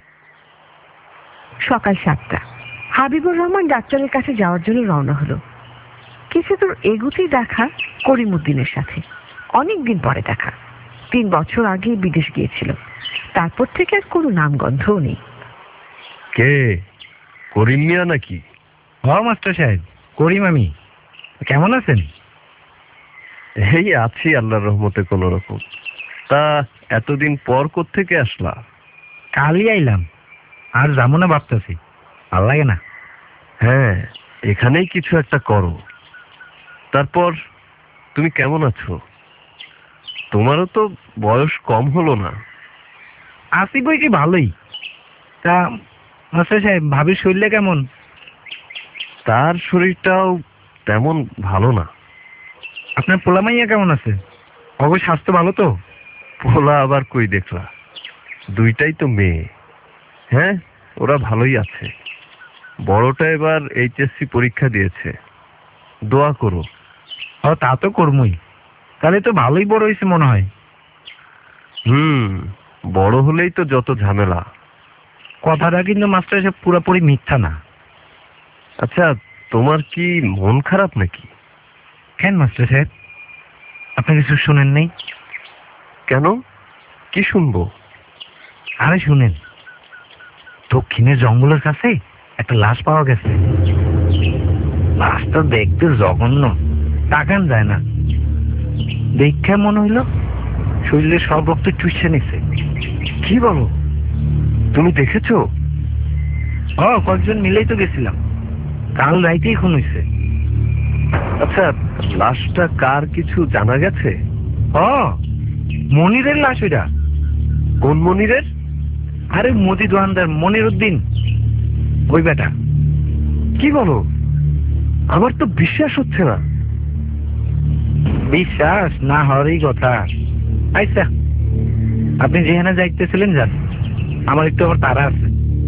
সকাল সাতটা, হাবিবুর রহমান ডাক্তারের কাছে যাওয়ার জন্য রওনা হলো। কিছু দূর এগুতেই দেখা করিমউদ্দিনের সাথে। অনেকদিন পরে দেখা। তিন বছর আগে বিদেশ গিয়েছিল, তারপর থেকে আর কোনো নামগন্ধও নেই। কে? করিম মিয়া নাকি? হ্যাঁ মাস্টার সাহেব, করিম আমি। কেমন আছেন? এই আছি আল্লাহর রহমতে কোন রকম। তা এতদিন পর কোত্থেকে আসলা? কালই আইলাম, আর যাবো না ভাবতেছি, ভাল লাগে না। হ্যাঁ, এখানেই কিছু একটা করো। তারপর তুমি কেমন আছো? তোমারও তো বয়স কম হলো না। আছি বই কি ভালোই। তা মাস্টার সাহেব, ভাবির শরীরটা কেমন? তার শরীরটাও তেমন ভালো না। আপনার পোলা মাইয়া কেমন আছে? অবশ্য স্বাস্থ্য ভালো তো? পোলা আবার কই দেখলা? দুইটাই তো মেয়ে। হ্যাঁ, ওরা ভালোই আছে। বড়টা এবার এইচএসসি পরীক্ষা দিয়েছে, দোয়া করো। ও তা তো করবই। তাহলে তো ভালোই বড় হয়েছে মনে হয়। হুম, বড় হলেই তো যত ঝামেলা। কথাটা কিন্তু মাস্টার সাহেব পুরোপুরি মিথ্যা না। আচ্ছা, তোমার কি মন খারাপ নাকি? কেন মাস্টার সাহেব, আপনি কিছু শুনেন নেই? কেন, কি শুনবো? আরে শুনেন, দক্ষিণের জঙ্গলের কাছে একটা লাশ পাওয়া গেছে। লাশটা দেখতে জঘন্য, তাকান যায় না। দেখে মনে হইল শরীরে সব রক্ত চুষে নিছে। কি বলো, তুমি দেখেছো? ও, কয়েকজন মিলেই তো গেছিলাম, কাল রাইতেই খুন হয়েছে। আচ্ছা, লাশটা কার কিছু জানা গেছে? ও, মনিরের লাশ ওইটা। কোন মনিরের? আরে মোদি দোকানদার মনির উদ্দিন, ওই বেটা। কি বলো, আমার তো বিশ্বাস হচ্ছে না। বিশ্বাস না হওয়ারই কথা। আচ্ছা, আপনি যেখানে যাইতেছিলেন যান, আমার একটু আবার তাড়া আছে।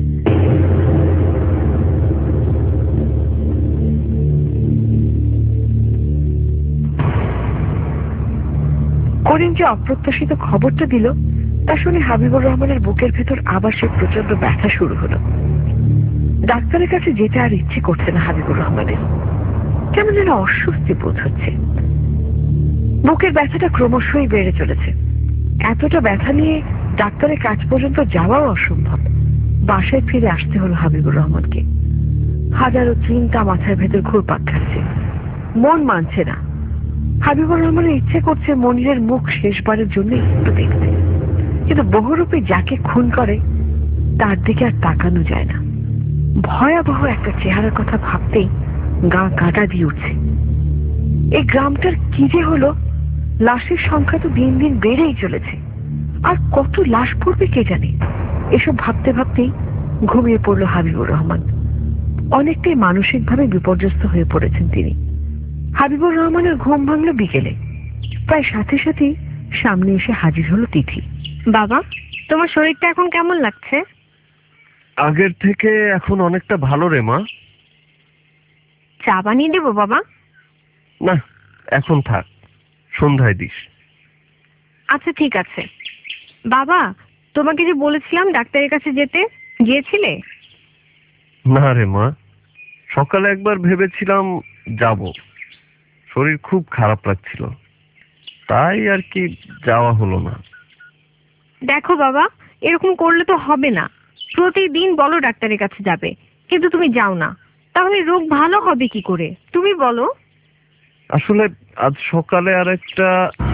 করিম যে অপ্রত্যাশিত খবরটা দিল তা শুনে হাবিবুর রহমানের বুকের ভেতর আবার সে প্রচন্ড ব্যথা শুরু হলো। ডাক্তারের কাছে যেতে আর ইচ্ছে করছে না হাবিবুর রহমানের। কেমন যেন অস্বস্তি বোধ হচ্ছে। বুকের ব্যথাটা ক্রমশই বেড়ে চলেছে। এতটা ব্যথা নিয়ে ডাক্তারের কাছ পর্যন্ত যাওয়াও অসম্ভব। বাসায় ফিরে আসতে হলো হাবিবুর রহমানকে। হাজারো চিন্তা মাথার ভেতর ঘুরপাক খাচ্ছে, মন মানছে না। হাবিবুর রহমানের ইচ্ছে করছে মনিরের মুখ শেষবারের জন্য একটু দেখতে, কিন্তু বহুরূপী যাকে খুন করে তার দিকে আর তাকানো যায় না। ভয়াবহ একটা চেহারার কথা ভাবতেই গা কাটা দিয়ে উঠছে। এই গ্রামটার কি যে হলো, লাশের সংখ্যা তো দিন দিন বেড়েই চলেছে। আর কত লাশ পড়বে কে জানে। এসব ভাবতে ভাবতেই ঘুমিয়ে পড়ল হাবিবুর রহমান। অনেকটাই মানসিকভাবে বিপর্যস্ত হয়ে পড়েছেন তিনি। হাবিবুর রহমানের ঘুম ভাঙল বিকেলে। প্রায় সাথে সাথেই সামনে এসে হাজির হলো তিথি। বাবা, তোমার শরীরটা এখন কেমন লাগছে? আগের থেকে এখন অনেকটা ভালো রে মা। চা বানিয়ে দেবো বাবা? না, এখন থাক, সন্ধ্যায় দিস। আচ্ছা ঠিক আছে। বাবা, তোমাকে যে বলেছিলাম ডাক্তারের কাছে যেতে, গিয়েছিলে? না রে মা, সকালে একবার ভেবেছিলাম যাব, শরীর খুব খারাপ লাগছিল, তাই আর কি যাওয়া হলো না। দেখো বাবা, এরকম করলে তো হবে না। প্রতিদিন বলো ডাক্তারের কাছে যাবে, কিন্তু তুমি যাও না। তাহলে রোগ ভালো হবে কি করে তুমি বলো? আসলে আজ সকালে আর একটা...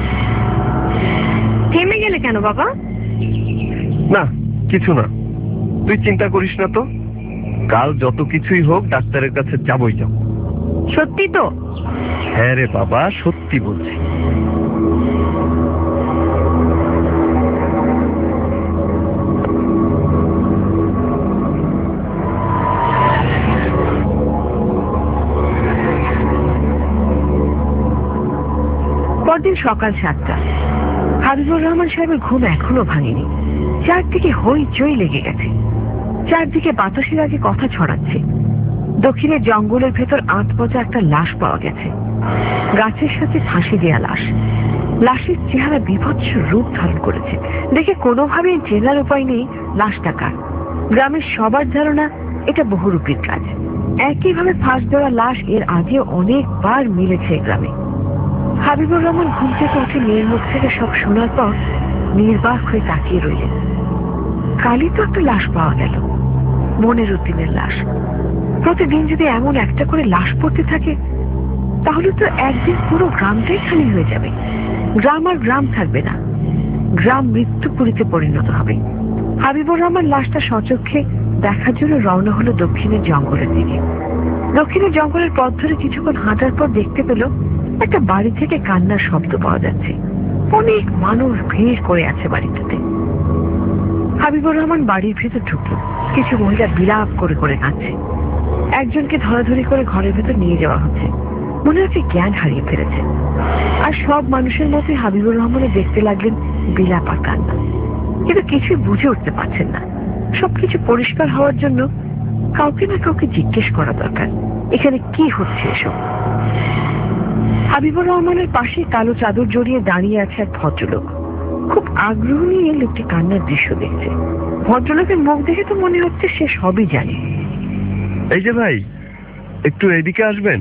থেমে গেলে কেন বাবা? না, কিছু না, তুই চিন্তা করিস না তো। কাল যত কিছুই হোক ডাক্তারের কাছে যাবই যাব। সত্যি তো? হ্যাঁ রে বাবা, সত্যি বলছি। পরদিন সকাল সাতটা। হাবিবুর রহমান সাহেবের ঘুম এখনো ভাঙেনি। চারদিকে হইচই লেগে গেছে, চারদিকে বাতাসের আগে কথা ছড়াচ্ছে। দক্ষিণের জঙ্গলের ভেতর আট পচা একটা লাশ পাওয়া গেছে, গাছের সাথে ফাঁসি দেয়া লাশ। লাশের চেহারা বিভৎস রূপ ধারণ করেছে, দেখে কোনোভাবেই চেনার উপায় নেই লাশটা কার। গ্রামের সবার ধারণা এটা বহুরূপীর কাজ। একইভাবে ফাঁস দেওয়া লাশ এর আগে অনেকবার মিলেছে গ্রামে। হাবিবুর রহমান ঘুম থেকে উঠে মেয়ের মুখ থেকে সব শোনার পর নির্বাক হয়ে তাকিয়ে রইলেন। কালই তো একটা লাশ পাওয়া গেল, মনির উদ্দিনের লাশ। প্রতিদিন যদি এমন একটা করে লাশ পড়তে থাকে তাহলে তো একদিন পুরো গ্রামটাই খালি হয়ে যাবে। গ্রাম আর গ্রাম থাকবে না, গ্রাম মৃত্যুপুরীতে পরিণত হবে। হাবিবুর রহমান লাশটা সচক্ষে দেখার জন্য রওনা হলো দক্ষিণের জঙ্গলের দিকে। দক্ষিণের জঙ্গলের পথ ধরে কিছুক্ষণ হাঁটার পর দেখতে পেল একটা বাড়ি থেকে কান্নার শব্দ পাওয়া যাচ্ছে। অনেক মানুষ ভিড় করে আছে বাড়িটাতে। হাবিবুর রহমান বাড়ির ভেতর ঢুকল। কিছু মহিলা বিলাপ করে করে কাঁদছে। একজনকে ধরাধরি করে ঘরের ভেতর নিয়ে যাওয়া হচ্ছে, মনে হচ্ছে জ্ঞান হারিয়ে ফেলেছে। আর সব মানুষের মতোই হাবিবুর রহমানের দেখতে লাগলেন বিলাপ আর কান্না, কিন্তু কিছুই বুঝে উঠতে পারছেন না। সবকিছু পরিষ্কার হওয়ার জন্য কাউকে না কাউকে জিজ্ঞেস করা দরকার, এখানে কি হচ্ছে এসব। হাবিবুর রহমানের পাশে কালো চাদর জড়িয়ে দাঁড়িয়ে আছে এক ভদ্রলোক। খুব আগ্রহ নিয়ে লোকটি কান্নার দৃশ্য দেখছে। ভদ্রলোকের মুখ দেখে তো মনে হচ্ছে সে সবই জানে। এই যে ভাই, একটু এদিকে আসবেন।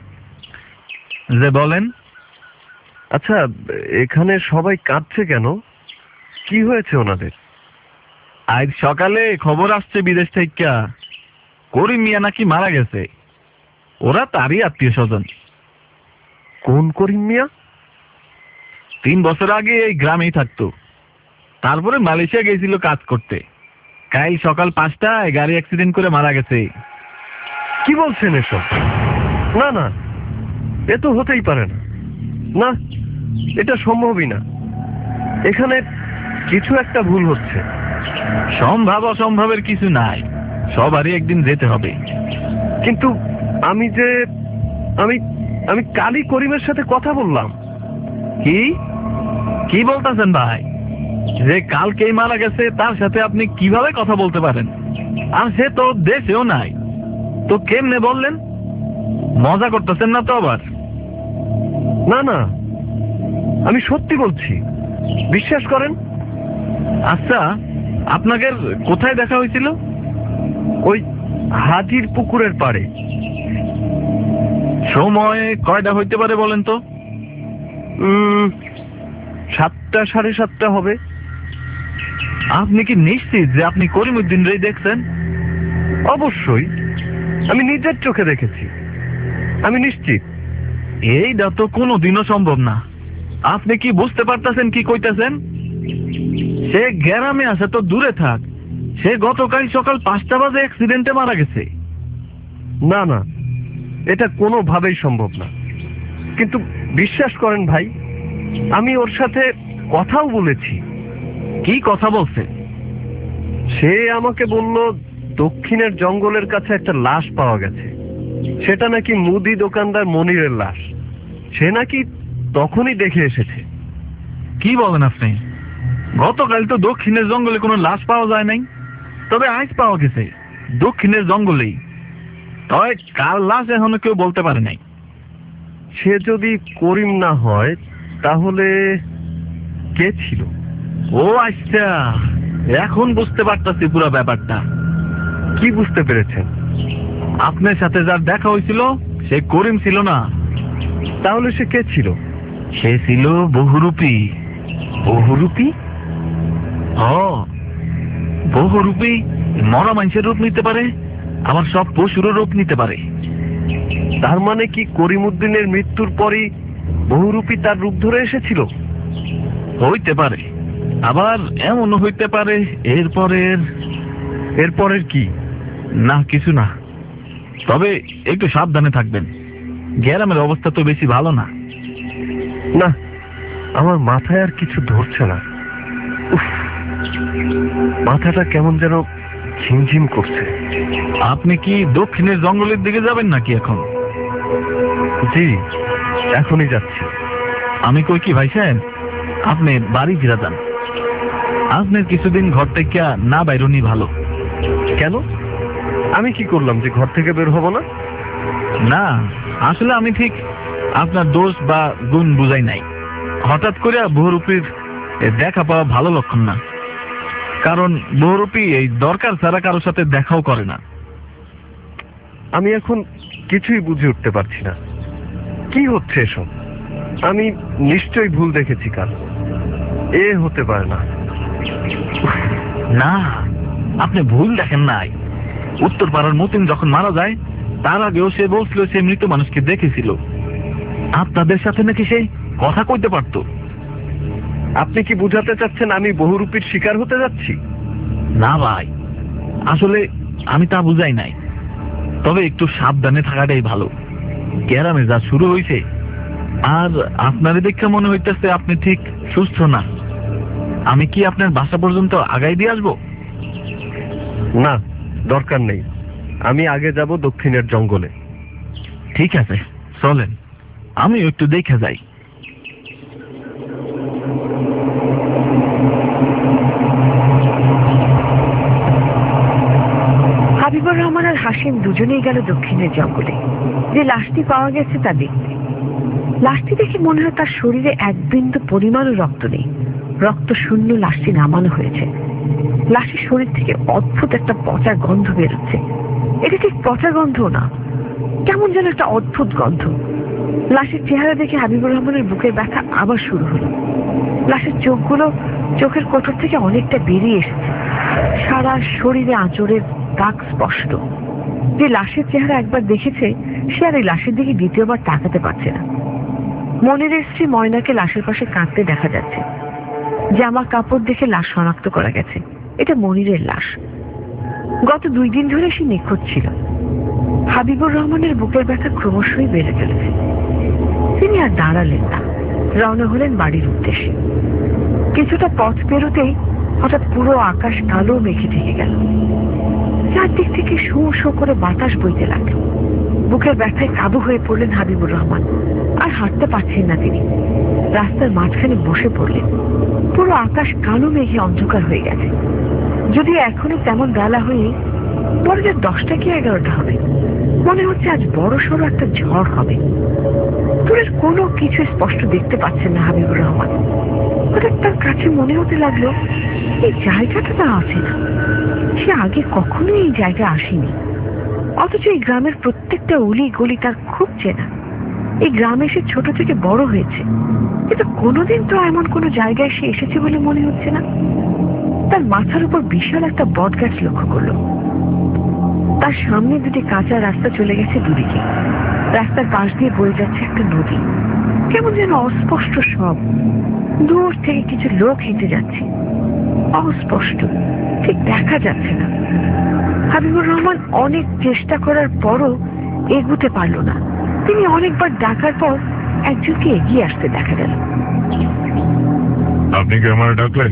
যে বলেন। আচ্ছা, এখানে সবাই কাঁদছে কেন? কি হয়েছে ওনাদের? আজ সকালে খবর আসছে বিদেশ থেকে করিম মিয়া নাকি মারা গেছে। ওরা তারই আত্মীয় স্বজন। কোন করিম মিয়া? তিন বছর আগে এই গ্রামেই থাকতো, তারপরে মালয়েশিয়া গেছিল কাজ করতে। কাল সকাল পাঁচটায় গাড়ি অ্যাক্সিডেন্ট করে মারা গেছে। কি বলছেন এসব? না না, এ তো হতেই পারে না। না, এটা সম্ভবই না। এখানে কিছু একটা ভুল হচ্ছে। সম্ভব অসম্ভবের কিছু নাই, সবারই একদিন যেতে হবে। কিন্তু আমি যে আমি আমি কালই করিমের সাথে কথা বললাম। কি কি বলতেছেন ভাই? যে কালকেই মারা গেছে তার সাথে আপনি কিভাবে কথা বলতে পারেন? আর সে তো দেশেও নাই, তো কেমনে বললেন? মজা করতেছেন না তো আবার? না না, আমি সত্যি বলছি, বিশ্বাস করেন। আচ্ছা, আপনাদের কোথায় দেখা হয়েছিল? ওই হাজির পুকুরের পাড়ে। সময় কয়টা হইতে পারে বলেন তো? উম সাতটা সাড়ে সাতটা হবে। আপনি কি নিশ্চিত যে আপনি করিমউদ্দিন রে দেখছেন? অবশ্যই, আমি নিজের চোখে দেখেছি, আমি নিশ্চিত। এইটা তো কোনোদিনও সম্ভব না। আপনি কি বুঝতে পারতেছেন কি কইতেছেন? সে গ্রামে আসে তো দূরে থাক, সে গতকাল সকাল পাঁচটা বাজে অ্যাক্সিডেন্টে মারা গেছে। না না, এটা কোনোভাবেই সম্ভব না। কিন্তু বিশ্বাস করেন ভাই, আমি ওর সাথে কথাও বলেছি। কি কথা বলছে? সে আমাকে বলল দক্ষিণের জঙ্গলের কাছে একটা লাশ পাওয়া গেছে, সেটা নাকি মুদি দোকানদার মনিরের লাশ। সে নাকি তখনই দেখে এসেছে। কি বলেন আপনি? গতকাল তো দক্ষিণের জঙ্গলে কোনো লাশ পাওয়া যায় নাই, তবে আজ পাওয়া গেছে দক্ষিণের জঙ্গলেই। তবে কার লাশ এখনো কেউ বলতে পারে নাই। সে যদি করিম না হয় তাহলে কে ছিল? ও আচ্ছা, এখন বুঝতে পারতাছি পুরো ব্যাপারটা। কি বুঝতে পেরেছেন? আপনার সাথে যার দেখা হয়েছিল সে করিম ছিল না। তাহলে সে কে ছিল? সে ছিল বহুরূপী। বহুরূপী? ও, বহুরূপী মরা মানুষের রূপ নিতে পারে, আবার সব পশুরও রূপ নিতে পারে। তার মানে কি করিমউদ্দিনের মৃত্যুর পরই বহুরূপী তার রূপ ধরে এসেছিল? হইতে পারে, আবার এমনও হইতে পারে এরপরের এরপরের কি? না, কিছু না। তবে একটু সাবধানে থাকবেন, গ্রামের অবস্থা তো বেশি ভালো না। না, আমার মাথায় আর কিছু ধরছে না। উফ, মাথাটা কেমন যেন ঝিমঝিম করছে। আপনি কি দক্ষিণের জঙ্গলের দিকে যাবেন নাকি এখন? জি, এখনই যাচ্ছি। আমি কই কি ভাই সাহেব, আপনি বাড়ি ফিরে যান। আপনার কিছুদিন ঘর থেকে না বাইরনি ভালো। কেন? আমি কি করলাম যে ঘর থেকে বের হব না? না, আসলে আমি ঠিক আপনার দোষ বা গুণ বুঝাই নাই। হঠাৎ করে বহুরূপীর দেখা পাওয়া ভালো লক্ষণ না, কারণ বহুরূপী এই দরকার ছাড়া কারোর সাথে দেখাও করে না। আমি এখন কিছুই বুঝে উঠতে পারছি না কি হচ্ছে এসব। আমি নিশ্চয়ই ভুল দেখেছি কাল, এ হতে পারে না। না, আপনি ভুল দেখেন নাই। উত্তর পাড়ার মতিন যখন মারা যায় তার আগেও সে বলছিল সে মৃত মানুষকে দেখেছিল। আপনাদের সাথে নাকি সে কথা কইতে পারত। আপনি কি বুঝাতে চাচ্ছেন আমি বহুরূপীর শিকার হতে যাচ্ছি? না ভাই, আসলে আমি তা বুঝাই নাই। তবে একটু সাবধানে থাকাটাই ভালো। গ্রামে যা শুরু হয়েছে, আর আপনারই দেখে মনে হইতেছে আপনি ঠিক সুস্থ না। আমি কি আপনার বাসা পর্যন্ত আগাই দিয়ে আসবো? না, দরকার নেই। আমি আগে যাব দক্ষিণের জঙ্গলে। ঠিক আছে, চলেন, আমি একটু দেখে যাই। হাবিবুর রহমান আর হাসিম দুজনেই গেল দক্ষিণের জঙ্গলে যে লাশটি পাওয়া গেছে তা দেখতে। লাশটি দেখে মনে হয় তার শরীরে এক বিন্দু পরিমাণও রক্ত নেই। রক্ত শূন্য লাশটি নামানো হয়েছে। লাশের শরীর থেকে অদ্ভুত একটা পচা গন্ধ বেরোচ্ছে। এটা ঠিক পচা গন্ধ না, কেমন যেন একটা অদ্ভুত গন্ধ। লাশের চেহারা দেখে হাবিবুর রহমানের বুকের ব্যথা আবার শুরু হলো। লাশের চোখগুলো চোখের কোটর থেকে অনেকটা বেরিয়ে এসেছে। সারা শরীরে আঁচড়ের দাগ স্পষ্ট। যে লাশের চেহারা একবার দেখেছে সে আর এই লাশের দিকে দ্বিতীয়বার তাকাতে পারছে না। মনিরের স্ত্রী ময়নাকে লাশের পাশে কাঁদতে দেখা যাচ্ছে। জামা কাপড় দেখে লাশ শনাক্ত করা গেছে এটা মনিরের লাশ। গত দুই দিন ধরে সে নিখোঁজ ছিল। হাবিবুর রহমানের বুকের ব্যথা ক্রমশই বেড়ে চলেছে। তিনি আর দাঁড়ালেন না, রওনা হলেন বাড়ির উদ্দেশ্যে। কিছুটা পথ পেরোতেই হঠাৎ পুরো আকাশ কালো মেঘে ঢেকে গেল। চারদিক থেকে শো শো করে বাতাস বইতে লাগলো। বুকের ব্যথায় কাবু হয়ে পড়লেন হাবিবুর রহমান। আর হাঁটতে পারছেন না তিনি। রাস্তার মাঝখানে বসে পড়লেন। পুরো আকাশ কালো মেঘে অন্ধকার হয়ে গেছে। যদিও এখনো তেমন বেলা হয়ে বড় যে দশটা কি এগারোটা হবে। মনে হচ্ছে আজ বড় সড়ো একটা ঝড় হবে। দূরের কোনো কিছু স্পষ্ট দেখতে পাচ্ছেন না হাবিবুর রহমান। হঠাৎ তার কাছে মনে হতে লাগলো এই জায়গাটা তা আছে না। সে আগে কখনো এই জায়গায় আসেনি, অথচ এই গ্রামের প্রত্যেকটা অলি গলি তার খুব চেনা। এই গ্রামে সে ছোট থেকে বড় হয়েছে, কিন্তু কোনোদিন তো এমন কোনো জায়গায় সে এসেছে বলে মনে হচ্ছে না। তার মাথার উপর বিশাল একটা বট গাছ লক্ষ্য করলো। তার সামনে দুটি কাঁচা রাস্তা চলে গেছে দুদিকে। রাস্তার পাশ দিয়ে বয়ে যাচ্ছে একটা নদী, কেমন যেন অস্পষ্ট সব। দূর থেকে কিছু লোক হেঁটে যাচ্ছে, অস্পষ্ট, ঠিক দেখা যাচ্ছে না। হাবিবুর রহমান অনেক চেষ্টা করার পরও এগুতে পারল না। তিনি অনেকবার ডাকার পর একজনকে এগিয়ে আসতে দেখা গেল। আপনি কি আমার ডাকলেন?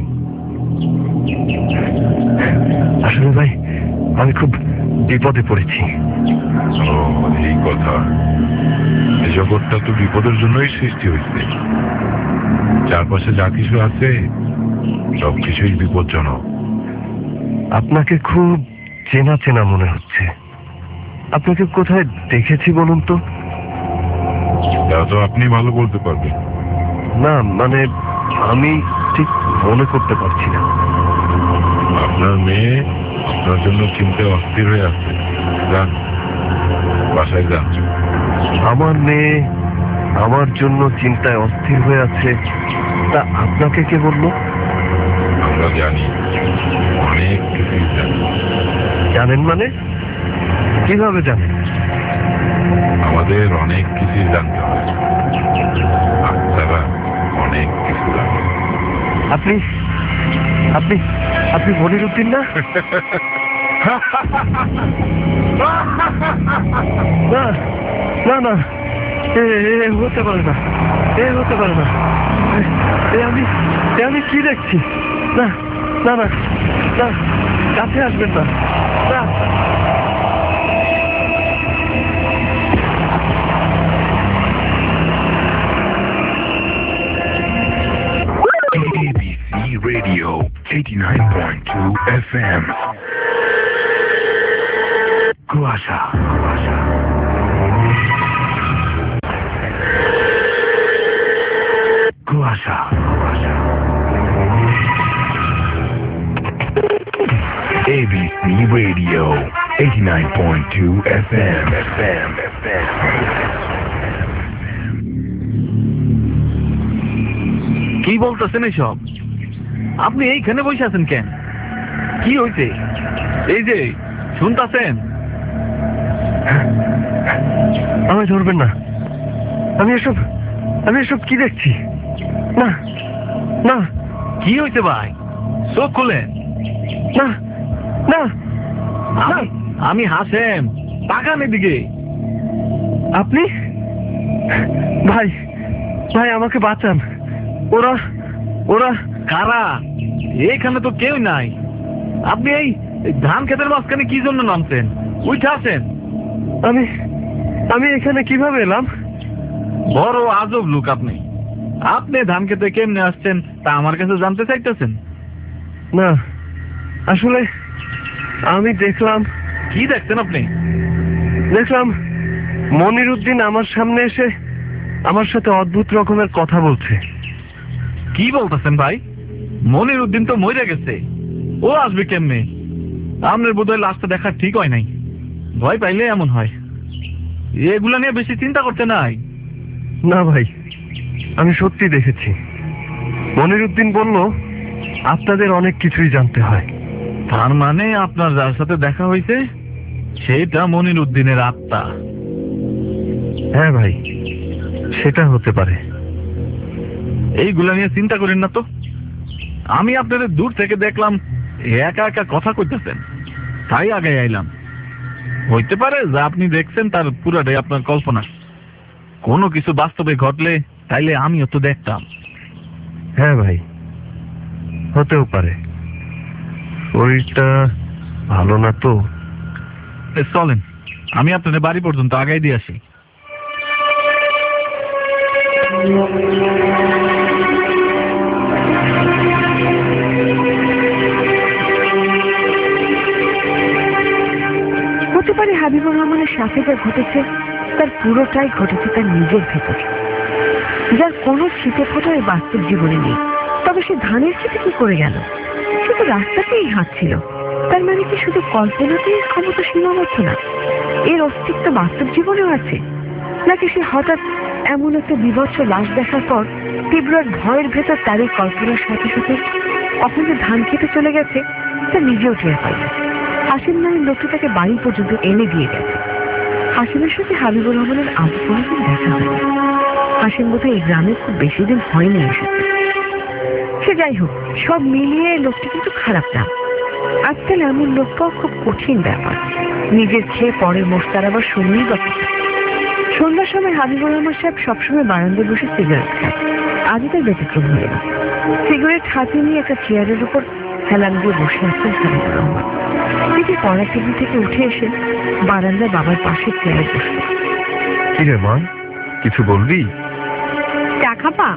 আসলে ভাই, আমি খুব বিপদে পড়েছি। ও, এই কথা। এই জগৎটা তো বিপদের জন্যই সৃষ্টি হয়েছে। চারপাশে যা কিছু আছে সবকিছুই বিপজ্জনক। আপনাকে খুব চেনা চেনা মনে হচ্ছে। আপনাকে কোথায় দেখেছি বলুন তো? তা তো আপনি ভালো বলতে পারবেন। না, মানে আমি ঠিক মনে করতে পারছি না। আপনার মেয়ে আপনার জন্য চিন্তায় অস্থির হয়ে আছে। যান, বাসায় যান। আমার মেয়ে আমার জন্য চিন্তায় অস্থির হয়ে আছে, তা আপনাকে কে বললো? আমরা জানি, অনেক কিছুই জানি। জানেন মানে? কিভাবে জানেন? আমাদের অনেক কিছুই জানতে হয়, আপনারা অনেক কিছু জানেন। আপনি আপনি আপনি মনিরুদ্দিন না? না না না, এ এ হতে পারে না, এ হতে পারে না। এ আমি এ আমি কি দেখছি? না না না না, কাছে আসবেন না, না। Radio eighty-nine point two F M. Kuasha. Kuasha. Kuasha. Kuasha. A B C Radio eighty-nine point two F M. F M. F M. কি বলতেছেন এইসব? আপনি এইখানে বসে আছেন কেন? কি হয়েছে? এই যে শুনতেছেন? আমায় ধরবেন না। আমি এসব আমি এসব কি দেখছি? না না। কি হয়েছে ভাই? চোখ খুলেন। না না। আমি আমি হাসেম, তাকান এদিকে। আপনি? ভাই ভাই আমাকে বাঁচান। ওরা ওরা কারা? এইখানে তো কেউ নাই। আপনি এই ধান ক্ষেতের মাঝখানে কি জন্য নামছেন? উঠে আসেন। আমি আমি এখানে কিভাবে এলাম? বড় আজব লোক আপনি। আপনি ধান খেতে কেমনে আসছেন তা আমার কাছে জানতে চাইতেছেন? না আসলে আমি দেখলাম। কি দেখছেন আপনি? দেখলাম মনির উদ্দিন আমার সামনে এসে আমার সাথে অদ্ভুত রকমের কথা বলছে। কি বলতেছেন ভাই? মনির উদ্দিন তো মরে গেছে, ও আসবে কেমনে? আপনার বোধহয় লাশটা দেখা ঠিক হয় নাই। ভয় পাইলে এমন হয়। এগুলা নিয়ে বেশি চিন্তা করতে নাই। না ভাই, আমি সত্যি দেখেছি। মনির উদ্দিন বলল আপনাদের অনেক কিছুই জানতে হয়। তার মানে আপনার যার সাথে দেখা হয়েছে সেটা মনির উদ্দিনের আত্মা? হ্যাঁ ভাই, সেটা হতে পারে। এইগুলা নিয়ে চিন্তা করেন না তো। আমি আপনাদের দূর থেকে দেখলাম একা একা কথা কইতেছেন, তাই আগে আইলাম। হইতে পারে যা আপনি দেখছেন তার পুরাটাই আপনার কল্পনা। কোনো কিছু বাস্তবে ঘটলে তাইলে আমিও তো দেখতাম। হ্যাঁ ভাই, হতেও পারে। শরীরটা ভালো না তো। চলেন, আমি আপনাদের বাড়ি পর্যন্ত আগাই দিয়ে আসি। হতে পারে হাবিবুর রহমানের সাথে যা ঘটেছে তার পুরোটাই ঘটেছে তার নিজের ভেতর, যার কোনো ছিটে ফোটাই বাস্তব জীবনে নেই। তবে সে ধানের ক্ষেতে কি করে গেল? সে তো রাস্তাতেই হাঁটছিল। তার মানে কি শুধু কল্পনাতেই ক্ষমতা সীমাবদ্ধ না, এর অস্তিত্ব বাস্তব জীবনেও আছে? নাকি সে হঠাৎ এমন একটা বিভৎস লাশ দেখার পর তীব্র ভয়ের ভেতর তার এই কল্পনার সাথে সাথে কখন যে ধান খেতে চলে গেছে তা নিজেও টের পায় না। হাসিম নামের লোকটি তাকে বাড়ি পর্যন্ত এনে দিয়ে গেছে। হাসিমের সাথে হাবিবুর রহমানের আজ কোনোদিন দেখা হয়নি। হাসিম বোধহয় এই গ্রামে খুব বেশি দিন হয়নি এসেছে। সে যাই হোক, সব মিলিয়ে লোকটি কিন্তু খারাপ না। আজকাল এমন লোক পাওয়া খুব কঠিন ব্যাপার। নিজের খেয়ে পরের মোস্তার আবার শুনলেই বা সন্ধ্যার সময় হাবিবুর রহমান সাহেব সবসময় বারান্দায় বসে সিগারেট খায়। আজই তার ব্যতিক্রম হল না। সিগারেট হাতে নিয়ে একটা চেয়ারের উপর হেলান দিয়ে বসে আছেন হাবিবুর রহমান। তিনি পড়া টেবিল থেকে উঠে এসে বারান্দায় বাবার পাশে চেয়ারে বসলেন। কি রে মা, কিছু বলবি? চা খাবা?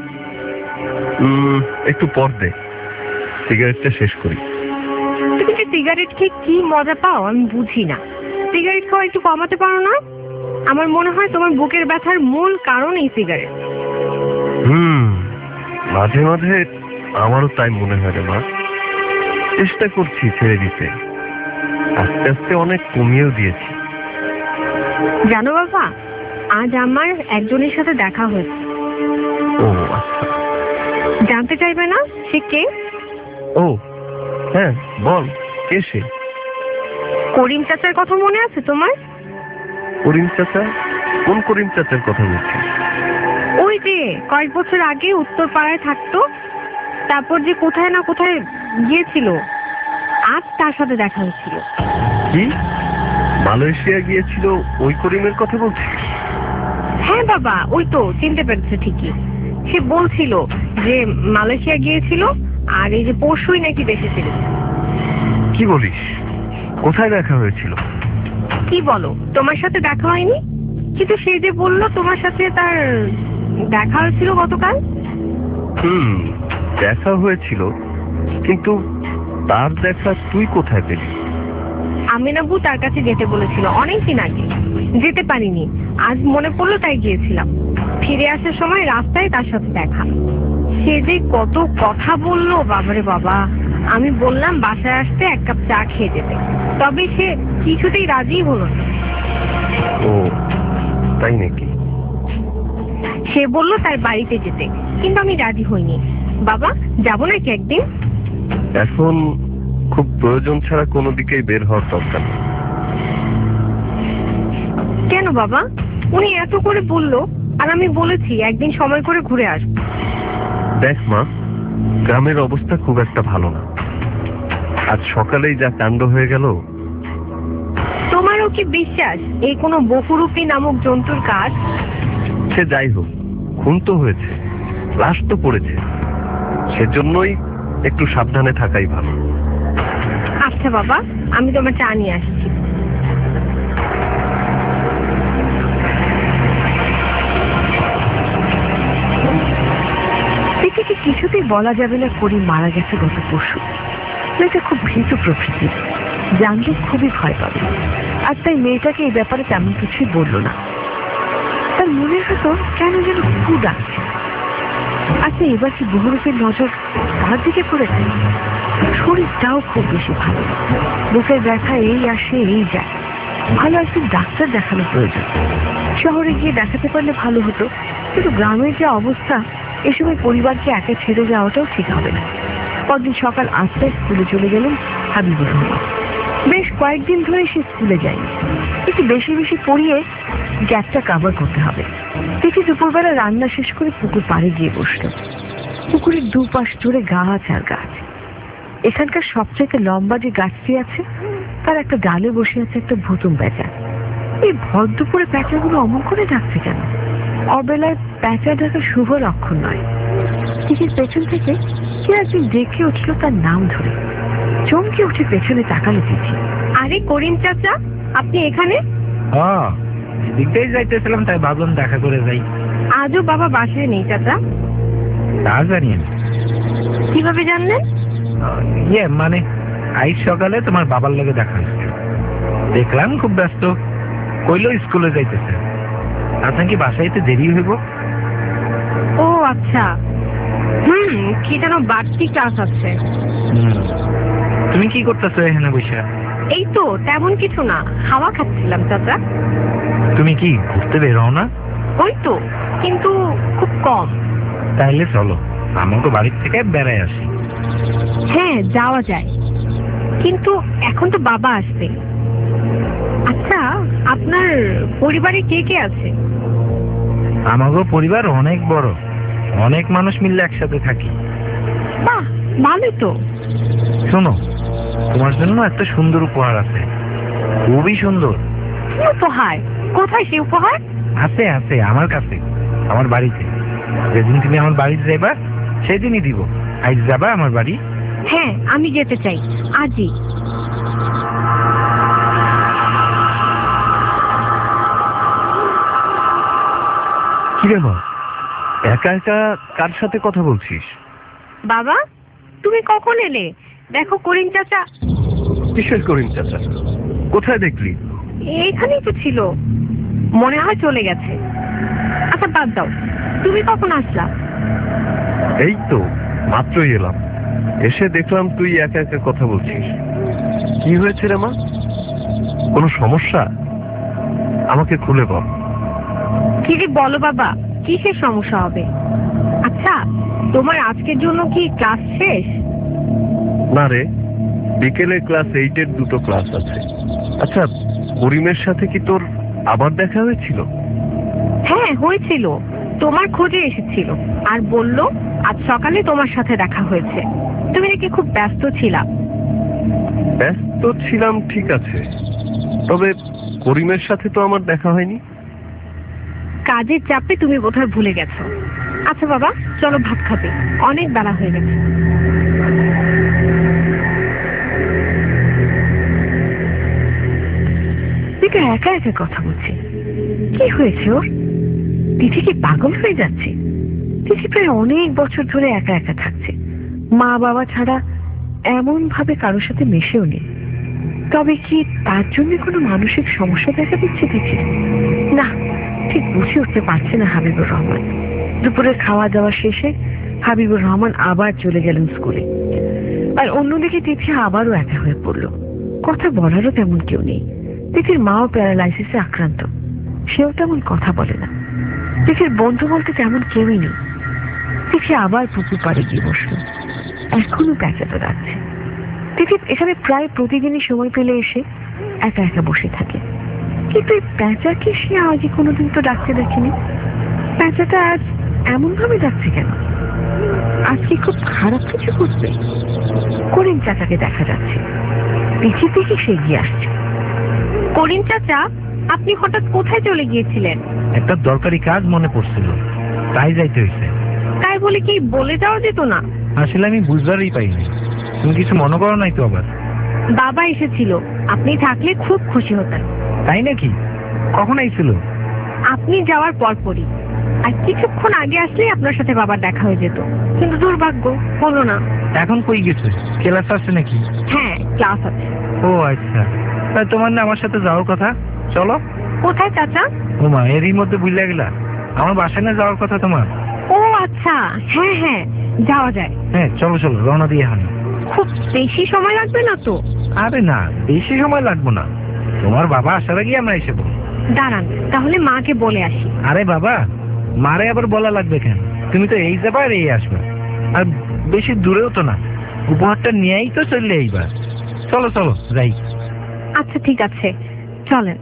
একটু পর দে, সিগারেটটা শেষ করি। তুমি যে সিগারেট খেয়ে কি মজা পাও আমি বুঝি না। সিগারেট খাওয়া একটু কমাতে পারো না? আমার মনে হয় তোমার বুকের ব্যথার মূল কারণ এই সিগারেট। হুম, মাঝে মাঝে আমারও তাই মনে হয় রে মা। চেষ্টা করছি ছেড়ে দিতে, আস্তে আস্তে অনেক কমিয়েও দিয়েছি। জানো বাবা, আজ আমার একজনের সাথে দেখা হয়েছে। ও আচ্ছা, জানতে চাইবে না সে কে? ও হ্যাঁ, বল কে সে? করিম চাচার কথা মনে আছে তোমার? করিম চাচা? কোন করিম চাচার কথা বলছিস? ওই যে কয়েক বছর আগে উত্তর পাড়ায় থাকতো, তারপর যে কোথায় না কোথায় গিয়েছিল। আজ তার সাথে দেখা হয়েছিল। কি মালয়েশিয়া গিয়েছিল ওই করিমের কথা বলছিস? হ্যাঁ বাবা, ওই তো, চিনতে পেরেছে ঠিকই। সে বলছিল যে মালয়েশিয়া গিয়েছিল আর এই যে পরশুই নাকি দেশে ছিল। কি বলিস? কোথায় দেখা হয়েছিল? কি বলো, তোমার সাথে দেখা হয়নি? কিন্তু সে যে বললো তোমার সাথে তার দেখা হয়েছিল গতকাল। হুম, দেখা হয়েছিল, কিন্তু তার দেখা তুই কোথায় পেলি? আমিনাবু তার কাছে যেতে বলেছিল অনেকদিন আগে, যেতে পারিনি, আজ মনে পড়লো তাই গিয়েছিলাম। ফিরে আসার সময় রাস্তায় তার সাথে দেখা। সে যে কত কথা বললো, বাবারে বাবা। আমি বললাম বাসায় আসতে এক কাপ চা খেয়ে যেতে, তবে সে কিছুতেই রাজি হলো না। ও তাই নাকি? সে বলল তার বাড়িতে যেতে, কিন্তু আমি রাজি হইনি। বাবা, যাবো নাকি একদিন? এখন খুব প্রয়োজন ছাড়া কোনো দিকেই বের হওয়ার দরকার নেই। কেন বাবা? উনি এত করে বললো, আর আমি বলেছি একদিন সময় করে ঘুরে আসবো। দেখ মা, গ্রামের অবস্থা খুব একটা ভালো না। আজ সকালেই যা কাণ্ড হয়ে গেল। তোমারও কি বিশ্বাস এই কোনো বহুরূপী নামক জন্তুর কাজ? সে যাই হোক, খুন তো হয়েছে, লাশ তো পড়েছে, সেজন্যই একটু সাবধানে থাকাই ভালো। আচ্ছা বাবা, আমি তোমার চা নিয়ে আসছি। এটাকে কিছুতেই বলা যাবে না করিম মারা গেছে গত পরশু। মেয়েটা খুব ভীত প্রকৃতির, জানলে খুবই ভয় পাবে, আর তাই মেয়েটাকে এই ব্যাপারে তেমন কিছুই বলল না। তার মনে হতো কেন যেন কু ডাকছে। আচ্ছা, এবার কি বহুরূপের নজর তার দিকে পড়েছে? শরীরটাও খুব বেশি ভালো, বুকের ব্যথা এই আসে এই যায়। ভালো একজন ডাক্তার দেখানো প্রয়োজন। শহরে গিয়ে দেখাতে পারলে ভালো হতো, কিন্তু গ্রামের যে অবস্থা, এ সময় পরিবারকে একা ছেড়ে যাওয়াটাও ঠিক হবে না। পরদিন সকাল আটটায় স্কুলে চলে গেলেন হাবিবুর রহমান। বেশ কয়েকদিন ধরে সে স্কুলে যায়নি। একটু বেশি বেশি পড়িয়ে গ্যাপটা কাভার করতে হবে। দেখি দুপুরবেলা রান্না শেষ করে পুকুর পাড়ে গিয়ে বসল। পুকুরের দুপাশ জুড়ে গাছ আর গাছ। এখানকার সবচেয়ে লম্বা যে গাছটি আছে, তার একটা ডালে বসে আছে একটা ভুতুম প্যাঁচা। এই ভর দুপুরে প্যাঁচাগুলো অমন করে ডাকছে কেন? অবেলায় প্যাঁচা ডাকা শুভ লক্ষণ নয়। দিকের পেছন থেকে কে একদিন ডেকে উঠল তার নাম ধরে। চমকে উঠে পেছনে তাকালো চিঠি। আরে করিম চাচা, আপনি এখানে? হ্যাঁ, এদিকটাই যাইতেছিলাম, তাই ভাবলাম দেখা করে যাই। আজও বাবা বাসায় নেই চাচা? তা জানি না। কিভাবে জানলেন? ইয়ে মানে আজ সকালে তোমার বাবার লগে দেখা হয়েছে, দেখলাম খুব ব্যস্ত, কইলো স্কুলে যাইতেছে। আপনার কি বাসাইতে দেরি হইব? ও আচ্ছা, হুম কি যেন বাড়তি ক্লাস আছে। তুমি কি করতেছো এখানে বসে? এই তো তেমন কিছু না, হাওয়া খাচ্ছিলাম চাচা। তুমি কি ঘুরতে বেরো না? ওই তো, কিন্তু খুব কম। তাইলে চলো, আমাকে বাড়ির থেকে বেড়াই আসি। হ্যাঁ যাওয়া যায়, কিন্তু এখন তো বাবা আসবে। আচ্ছা, আপনার পরিবারে কে কে আছে? আমাগো পরিবার অনেক বড়, অনেক মানুষ মিললে একসাথে থাকি। বাহ, ভালোই তো। শোনো, তোমার জন্য একটা সুন্দর উপহার আছে, খুবই সুন্দর। কি উপহার? কোথায় সে উপহার? আছে আছে আমার কাছে, আমার বাড়িতে। যেদিন তুমি আমার বাড়িতে যাইবা সেদিনই দিব। আজ যাবা আমার বাড়ি? হ্যাঁ, আমি যেতে চাই আজই। কি রে মা, একা একা কার সাথে কথা বলছিস? বাবা, তুমি কখন এলে? দেখো করিম চাচা। কিসের করিম চাচা? কোথায় দেখলি? এখানেই তো ছিল, মনে হয় চলে গেছে। আচ্ছা বাদ দাও, তুমি কখন আসলা? এই তো মাত্রই এলাম, এসে দেখলাম তুই একা একা কথা বলছিস। কি হয়েছে রে মা? কোনো সমস্যা? আমাকে খুলে বল। কি যে বলো বাবা, কিসের সমস্যা হবে? আচ্ছা, তোমার আজকের জন্য কি ক্লাস শেষ? না রে, বিকেলে ক্লাস এইটের দুটো ক্লাস আছে। আচ্ছা, করিমের সাথে কি তোর আবার দেখা হয়েছিল? হ্যাঁ হয়েছিল, তোমার খোঁজে এসেছিল আর বলল আজ সকালে তোমার সাথে দেখা হয়েছে। তুমি নাকি খুব ব্যস্ত ছিলা। ব্যস্ত ছিলাম ঠিক আছে, তবে করিমের সাথে তো আমার দেখা হয়নি। কাজের চাপে তুমি বোধহয় ভুলে গেছো। আচ্ছা বাবা, চলো ভাত খাবে, অনেক বেলা হয়ে গেছে। দিকে একা একা কথা বলছে, কি হয়েছে ওর? তিথি কি পাগল হয়ে যাচ্ছে? তিথি প্রায় অনেক বছর ধরে একা একা থাকছে, মা বাবা ছাড়া এমন ভাবে কারোর সাথে মেশেও নেই। তবে কি তার জন্য কোনো মানসিক সমস্যা দেখা দিচ্ছে দেখি না, ঠিক বুঝে উঠতে পারছে না হাবিবুর রহমান। দুপুরে খাওয়া দাওয়া শেষে হাবিবুর রহমান আবার চলে গেলেন স্কুলে। আর অন্যদিকে তিথি আবারও একা হয়ে পড়ল। কথা বলারও তেমন কেউ নেই। তিথির মাও প্যারালাইসিসে আক্রান্ত, সেও তেমন কথা বলে না। তিথির বন্ধু বলতে তেমন কেউই নেই। তিথি আবার পুকুর পাড়ে গিয়ে বসল। এখনো প্যাঁচাটা ডাকছে। তিথি এখানে প্রায় প্রতিদিনই সময় পেলে এসে একা একা বসে থাকে, কিন্তু এই প্যাঁচাকে সে আজই কোনোদিন তো ডাকতে দেখেনি। প্যাঁচাটা আজ এমন ভাবে ডাকছে কেন? আজ কি খুব খারাপ কিছু করবে? করিম চাচাকে দেখা যাচ্ছে, পিছিয়ে থেকে সে এগিয়ে আসছে। করিম চাচা, আপনি হঠাৎ কোথায় চলে গিয়েছিলেন? একটা দরকারি কাজ মনে পড়ছিল, তাই যাইতে হয়েছে। তাই বলে কি বলে যাওয়া যেত না? আসলে আমি বুঝবারই পাইনি। তুমি কিছু মনে করো নাই তো আবার? বাবা এসেছিল, আপনি থাকলে খুব খুশি হতেন। তাই নাকি? কখন আইছিল? আপনি যাওয়ার পরপরই। আর কিছুক্ষণ আগে আসলেই আপনার সাথে বাবার দেখা হয়ে যেত, কিন্তু দুর্ভাগ্য হলো না। এখন কই গেছে? ক্লাস আছে নাকি? হ্যাঁ, ক্লাস আছে। ও আচ্ছা, তাই তোমার না আমার সাথে যাওয়ার কথা। চলো। কোথায় চাচা? ও মা, এরই মধ্যে বুঝলে গেলা আমার বাসায় না যাওয়ার কথা তোমার। ও আচ্ছা, হ্যাঁ হ্যাঁ, যাওয়া যায়। হ্যাঁ চলো চলো, রওনা দিয়ে এখন। খুব বেশি সময় লাগবে না তো? আরে না, বেশি সময় লাগবো না। তোমার বাবা আসার আগে আমরা এসে পড়ব। দাঁড়ান, তাহলে মাকে বলে আসি। আরে বাবা, মারে আবার বলা লাগবে কেন? তুমি তো এই যাবা আর এই আসবে, আর বেশি দূরেও তো না। উপহারটা নিয়েই তো চললে এইবার। চলো চলো যাই। আচ্ছা ঠিক আছে, চলেন।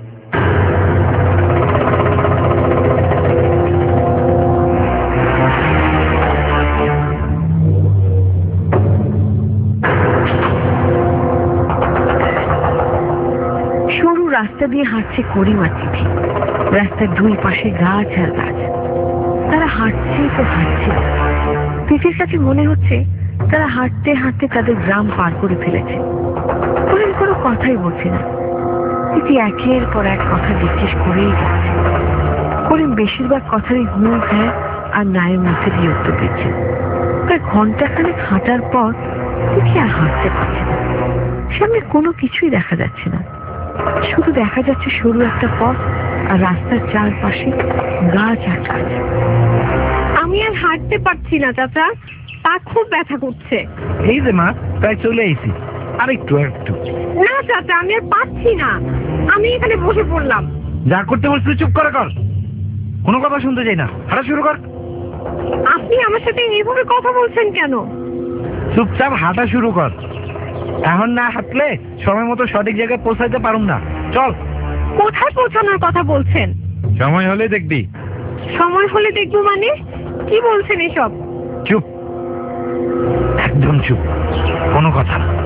সরু রাস্তা দিয়ে হাঁটছে করিম আর তিথি। রাস্তার দুই পাশে গাছ আর গাছ। তারা হাঁটছে তো হাঁটছে। তিথির কাছে মনে হচ্ছে তারা হাঁটতে হাঁটতে তাদের গ্রাম পার করে ফেলেছে। করিম কোনো কথাই বলছে না। তিথি একের পর এক কথা জিজ্ঞেস করেই যাচ্ছে। করিম বেশিরভাগ কথারই হুঁ হ্যাঁ আর নায়ের মধ্যে দিয়ে উত্তর দিচ্ছে। প্রায় ঘন্টাখানেক হাঁটার পর তিথি আর হাঁটতে পারছে না। সামনে কোনো কিছুই দেখা যাচ্ছে না, শুধু দেখা যাচ্ছে সরু একটা পথ আর রাস্তার চারপাশে গাছ আর গাছ। আমি আর হাঁটতে পারছি না চাচা, পা খুব ব্যথা করছে। এই যে মা, প্রায় চলে আইছি। আর একটু একটু। না চাচা, আমি আর পাচ্ছি না। আমি এখানে বসে পড়লাম। যা করতে বলছি চুপ করে কর, কোনো কথা শুনতে চাই না। হাঁটা শুরু কর। আপনি আমার সাথে এইভাবে কথা বলছেন কেন? চুপচাপ হাঁটা শুরু কর। এখন না হাঁটলে সময় মতো সঠিক জায়গায় পৌঁছাইতে পারুম না। চল। কোথায় পৌঁছানোর কথা বলছেন? সময় হলে দেখবি। সময় হলে দেখবো মানে? কি বলছেন এসব? চুপ, একদম চুপ, কোনো কথা না।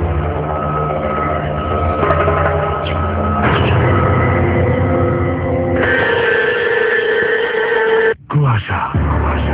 কুয়াশা কুয়াশা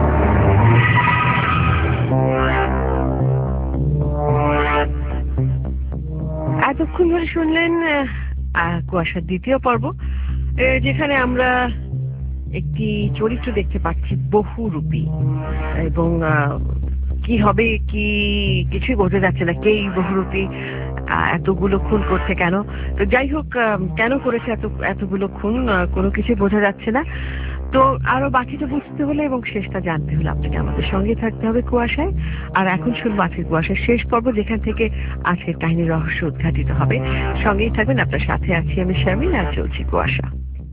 এতক্ষণ ধরে শুনলেন আহ, কুয়াশার দ্বিতীয় পর্ব, আহ, যেখানে আমরা একটি চরিত্র দেখতে পাচ্ছি বহুরূপী, এবং আহ, কি হবে কি কিছুই বোঝা যাচ্ছে না। কে এই বহুরূপী, আহ, এতগুলো খুন করছে কেন? তো যাই হোক, আহ, কেন করেছে এত এতগুলো খুন আহ, কোনো কিছুই বোঝা যাচ্ছে না। তো আরো বাকিটা বুঝতে হলে এবং শেষটা জানতে হলে আপনাকে আমাদের সঙ্গে থাকতে হবে কুয়াশায়। আর এখন শুনবো আজকের কুয়াশার শেষ পর্ব, যেখান থেকে আজকের কাহিনীর রহস্য উদ্ঘাটিত হবে। সঙ্গেই থাকবেন, আপনার সাথে আছি আমি শারমিন, আর চলছি কুয়াশা।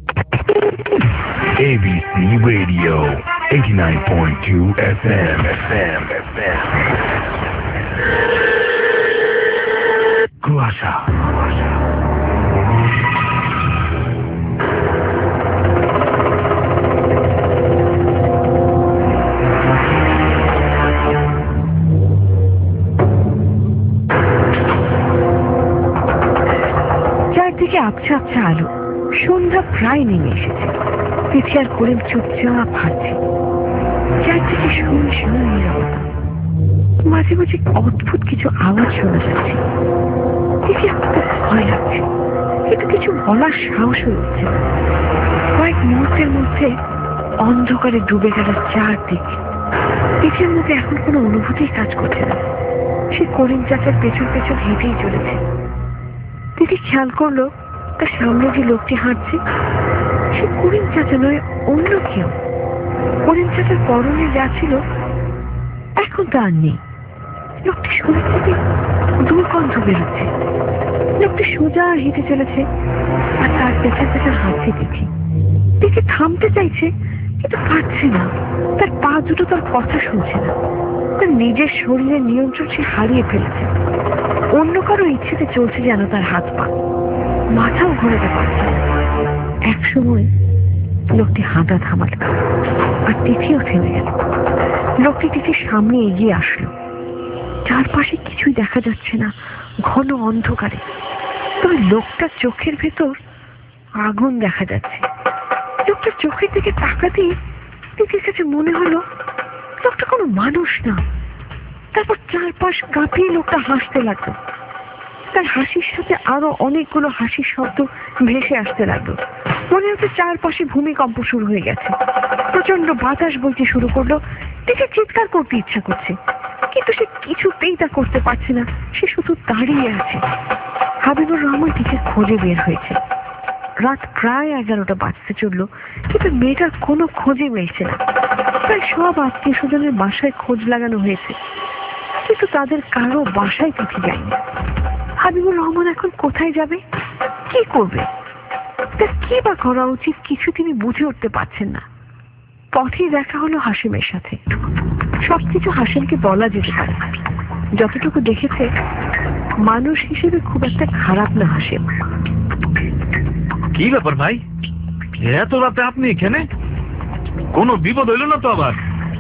A B C Radio eighty-nine point two F M. F M. F M. কুয়াশা কুয়াশা চারদিকে আবছা আবছা আলো। সন্ধ্যা প্রায় নেমে এসেছে। তিথি আর করিম চুপচাপ হাঁটছে। চারদিকে শুন শুন নীরবতা। মাঝে মাঝে অদ্ভুত কিছু আওয়াজ শোনা যাচ্ছে। তিথি খুব ভয় লাগছে, কিন্তু কিছু বলার সাহস হয়ে উঠছে না। কয়েক মুহূর্তের মধ্যে অন্ধকারে ডুবে গেল চারদিক। তিথির মধ্যে এখন কোনো অনুভূতি কাজ করছে না। সে করিম চাচার পেছন পেছন হেঁটেই চলেছে। তিথি খেয়াল করলো তার সামনে যে লোকটি হাঁটছে সে করিম চাচা নয়, অন্য কেউ। করিম চাচার পরনে যা ছিল এখন তা আর নেই। লোকটি শরীর থেকে দুর্গন্ধ বেরোচ্ছে। লোকটি সোজা হেঁটে চলেছে আর তার পেছন পেছন হাঁটছে তিথি। তিথি থামতে চাইছে কিন্তু পারছে না। তার পা দুটো তার কথা শুনছে না। তার নিজের শরীরের নিয়ন্ত্রণ সে হারিয়ে ফেলেছে। অন্য কারো ইচ্ছেতে চলছে যেন তার হাত পা, মাথাও ঘোরাতে পারছে না। এক সময় লোকটি হাঁটা থামাল আর তিথিও থেমে গেল। লোকটি তিথির সামনে এগিয়ে আসলো। চারপাশে কিছুই দেখা যাচ্ছে না, ঘন অন্ধকারে। তবে লোকটার চোখের ভেতর আগুন দেখা যাচ্ছে। লোকটার চোখের দিকে তাকাতেই তিথির কাছে মনে হলো লোকটা কোনো মানুষ না। তারপর চারপাশ কাঁপিয়ে লোকটা হাসতে লাগলো। তার হাসির সাথে আরো অনেকগুলো হাসির শব্দ ভেসে আসতে লাগলো। মনে হচ্ছে চারপাশে ভূমিকম্প শুরু হয়ে গেছে। প্রচন্ড বাতাস বইতে শুরু করলো। তিথি চিৎকার করতে ইচ্ছা করছে কিন্তু সে কিছুতেই তা করতে পারছে না। সে শুধু দাঁড়িয়ে আছে। হাবিবুর রহমান তিথির খোঁজে বের হয়েছে। রাত প্রায় এগারোটা বাজতে চললো কিন্তু মেয়েটার কোনো খোঁজে মিলছে না। প্রায় সব আত্মীয় স্বজনের বাসায় খোঁজ লাগানো হয়েছে কিন্তু তাদের কারো বাসায় তিথি যায়নি। হাবিবুর রহমান এখন কোথায় যাবে, কি করবে, তার কি বা করা উচিত কিছু তিনি বুঝে উঠতে পারছেন না। পথে দেখা হলো হাসিমের সাথে। সবকিছু হাসিমকে বলা যেতে পারে। যতটুকু দেখেছে মানুষ হিসেবে খুব একটা খারাপ না হাসিম। কি ব্যাপার ভাই, এত রাতে আপনি এখানে? কোনো বিপদ হইল না তো আবার?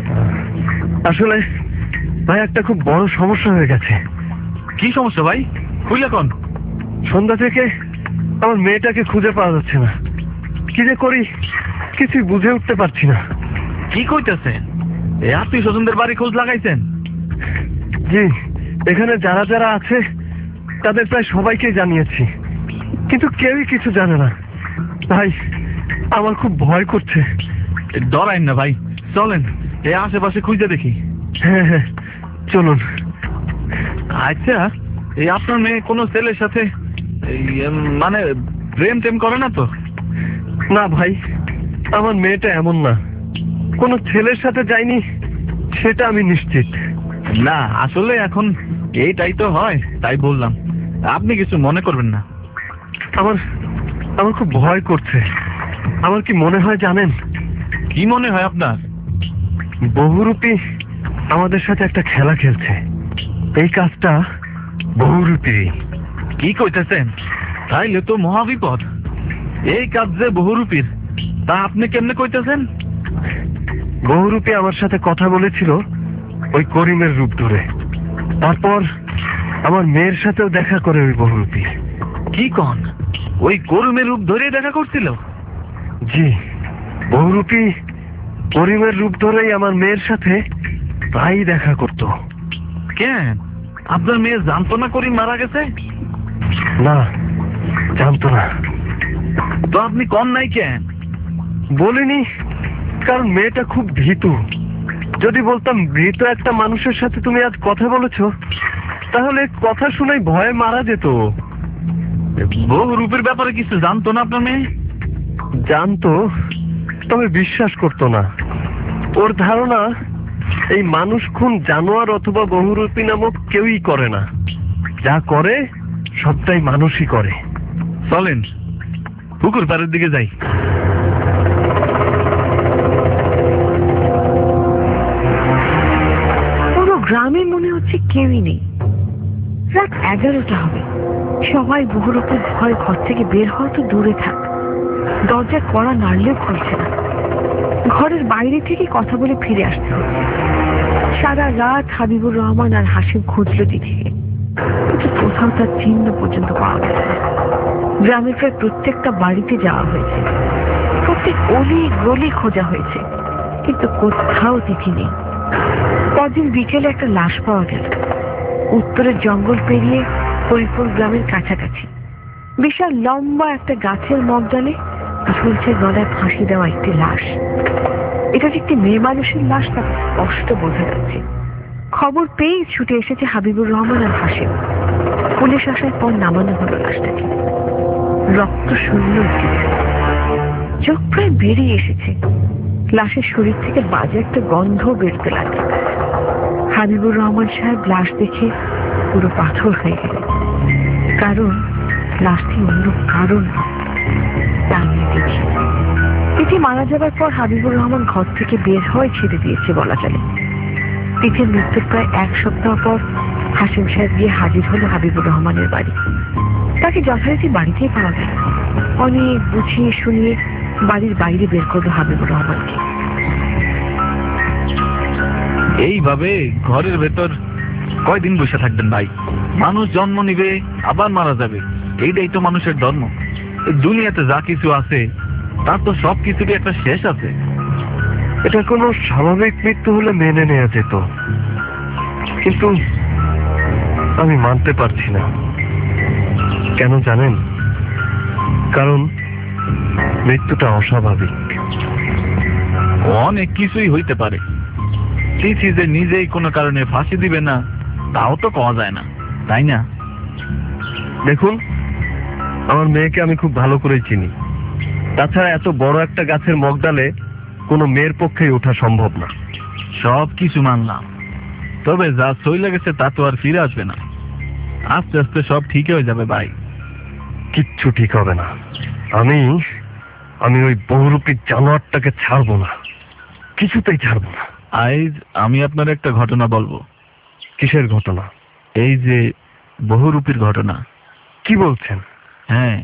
আসলে ভাই একটা খুব বড় সমস্যা হয়ে গেছে। কি সমস্যা ভাই, খুলে কোন? সন্ধ্যা থেকে আমার মেয়েটাকে খুঁজে পাওয়া যাচ্ছে না। কি যে করি কিছুই বুঝে উঠতে পারছি না। কি কইতেছেন? এই আত্মীয় স্বজনদের বাড়ি খোঁজ লাগাইছেন? জি, এখানে যারা যারা আছে তাদের প্রায় সবাইকে জানিয়েছি কিন্তু কেউই কিছু জানে না। ভাই আমার খুব ভয় করছে। ডরাইন না ভাই, চলেন এই আশেপাশে খুঁজে দেখি। হ্যাঁ হ্যাঁ চলুন। আচ্ছা, এই আপনার মেয়ে কোনো ছেলের সাথে এই মানে প্রেম টেম করে না তো? না ভাই, আমার মেয়েটা এমন না। কোনো ছেলের সাথে যায়নি সেটা আমি নিশ্চিত। না আসলে এখন এইটাই তো হয়, তাই বললাম। আপনি কিছু মনে করবেন না। আমার আমার খুব ভয় করছে। আমার কি মনে হয় জানেন? কি মনে হয় আপনার? বহুরূপী আমাদের সাথে একটা খেলা খেলছে। এই কাজটা বহুরূপী। কি কইতেছেন? তাইলে তো মহাবিপদ। এই কাজ যে বহুরূপীর তা আপনি কেমনে কইতেছেন? বহুরূপী আমার সাথে কথা বলেছিল ওই করিমের রূপ ধরে। তারপর আমার মেয়ের সাথেও দেখা করে ওই বহুরূপী। কি কন? ওই করিমের রূপ ধরে দেখা করছিল? জি, বহুরূপী করিমের রূপ ধরেই আমার মেয়ের সাথে প্রায়ই দেখা করত। কেন, আপনার মেয়ে জানতো না করিম মারা গেছে? না, জানতো না। তো আপনি কন নাই কেন? বলিনি কারণ মেয়েটা খুব ভীতু। যদি বলতাম ভীত একটা মানুষের সাথে তুমি আজ কথা বলেছো তাহলে কথা শুনেই ভয়ে মারা যেত। বহুরূপের ব্যাপারে কিছু জানতো না আপনার মেয়ে? জানতো, তবে বিশ্বাস করতো না। ওর ধারণা এই মানুষ খুন জানোয়ার অথবা বহুরূপী নামক কেউই করে না। যা করে সবটাই মানুষই করে। চলেন পুকুর পাড়ের দিকে যাই। পুরো গ্রামে মনে হচ্ছে কেউই নেই। রাত এগারোটা হবে। সবাই বহুরূপীর ভয় ঘর থেকে বের হওয়া তো দূরে থাক, দরজায় কড়া নাড়লেও খুলছে না। ঘরের বাইরে থেকে কথা বলে ফিরে আসতে হচ্ছে। সারা রাত হাবিবুর রহমান আর হাসিম খুঁজলো তিথিকে কিন্তু কোথাও তার চিহ্ন পর্যন্ত পাওয়া গেছে না। গ্রামের প্রায় প্রত্যেকটা বাড়িতে যাওয়া হয়েছে, প্রত্যেক অলি গলি খোঁজা হয়েছে কিন্তু কোথাও তিথি নেই। পরদিন বিকেলে একটা লাশ পাওয়া গেল উত্তরের জঙ্গল পেরিয়ে হরিপুর গ্রামের কাছাকাছি। বিশাল লম্বা একটা গাছের মগডালে ঝুলছে গলায় ফাঁসি দেওয়া একটি লাশ। এটা যে একটি মেয়ে মানুষের লাশ তা স্পষ্ট বোঝা যাচ্ছে। খবর পেয়েই ছুটে এসেছে হাবিবুর রহমান আর হাসিম। পুলিশ আসার পর নামানো হলো লাশটাকে। রক্ত শূন্য, চোখ প্রায় বেরিয়ে এসেছে। লাশের শরীর থেকে বাজে একটা গন্ধ বেরোতে লাগে। হাবিবুর রহমান সাহেব লাশ দেখে পুরো পাথর হয়ে গেল, কারণ লাশটি অন্য কারণ তিথি মারা যাবার পর হাবিবুর রহমান ঘর থেকে বের হয়ে ছেড়ে দিয়েছে বলা চলে। তিথির মৃত্যুর প্রায় এক সপ্তাহ পর হাসিম সাহেব গিয়ে হাজির হলো হাবিবুর রহমানের বাড়ি। তাকে যথারীতি বাড়িতেই পাওয়া গেল। অনেক বুঝিয়ে শুনিয়ে বাড়ির বাইরে বের করলো হাবিবুর রহমানকে। এইভাবে ঘরের ভেতর কয়দিন বসে থাকবেন ভাই? মানুষ জন্ম নিবে, আবার মারা যাবে, এইটাই তো মানুষের ধর্ম। দুনিয়াতে যা কিছু আছে তার তো সব কিছুরই একটা শেষ আছে। এটা কোনো স্বাভাবিক মৃত্যু হলে মেনে নেওয়া যেত, কিন্তু আমি মানতে পারছি না। কেন জানেন? কারণ মৃত্যুটা অস্বাভাবিক। অনেক কিছুই হইতে পারে। তিথি যে নিজেই কোনো কারণে ফাঁসি দিবে না তাও তো পাওয়া যায় না, তাই না? দেখুন, আমার মেয়েকে আমি খুব ভালো করে চিনি। তাছাড়া এত বড় একটা গাছের মগডালে কোনো মেয়ের পক্ষেই ওঠা সম্ভব না। সব কিছু মানলাম, তবে যা চলে গেছে তা তো আর ফিরে আসবে না। আস্তে আস্তে সব ঠিক হয়ে যাবে ভাই। কিচ্ছু ঠিক হবে না। আমি আমি ওই বহুরূপী জানোয়ারটাকে ছাড়বো না, কিছুতেই ছাড়বো না। আজ আমি আপনার একটা ঘটনা বলবো। কিসের ঘটনা? এই যে বহুরূপীর ঘটনা। কি বলছেন? হ্যাঁ,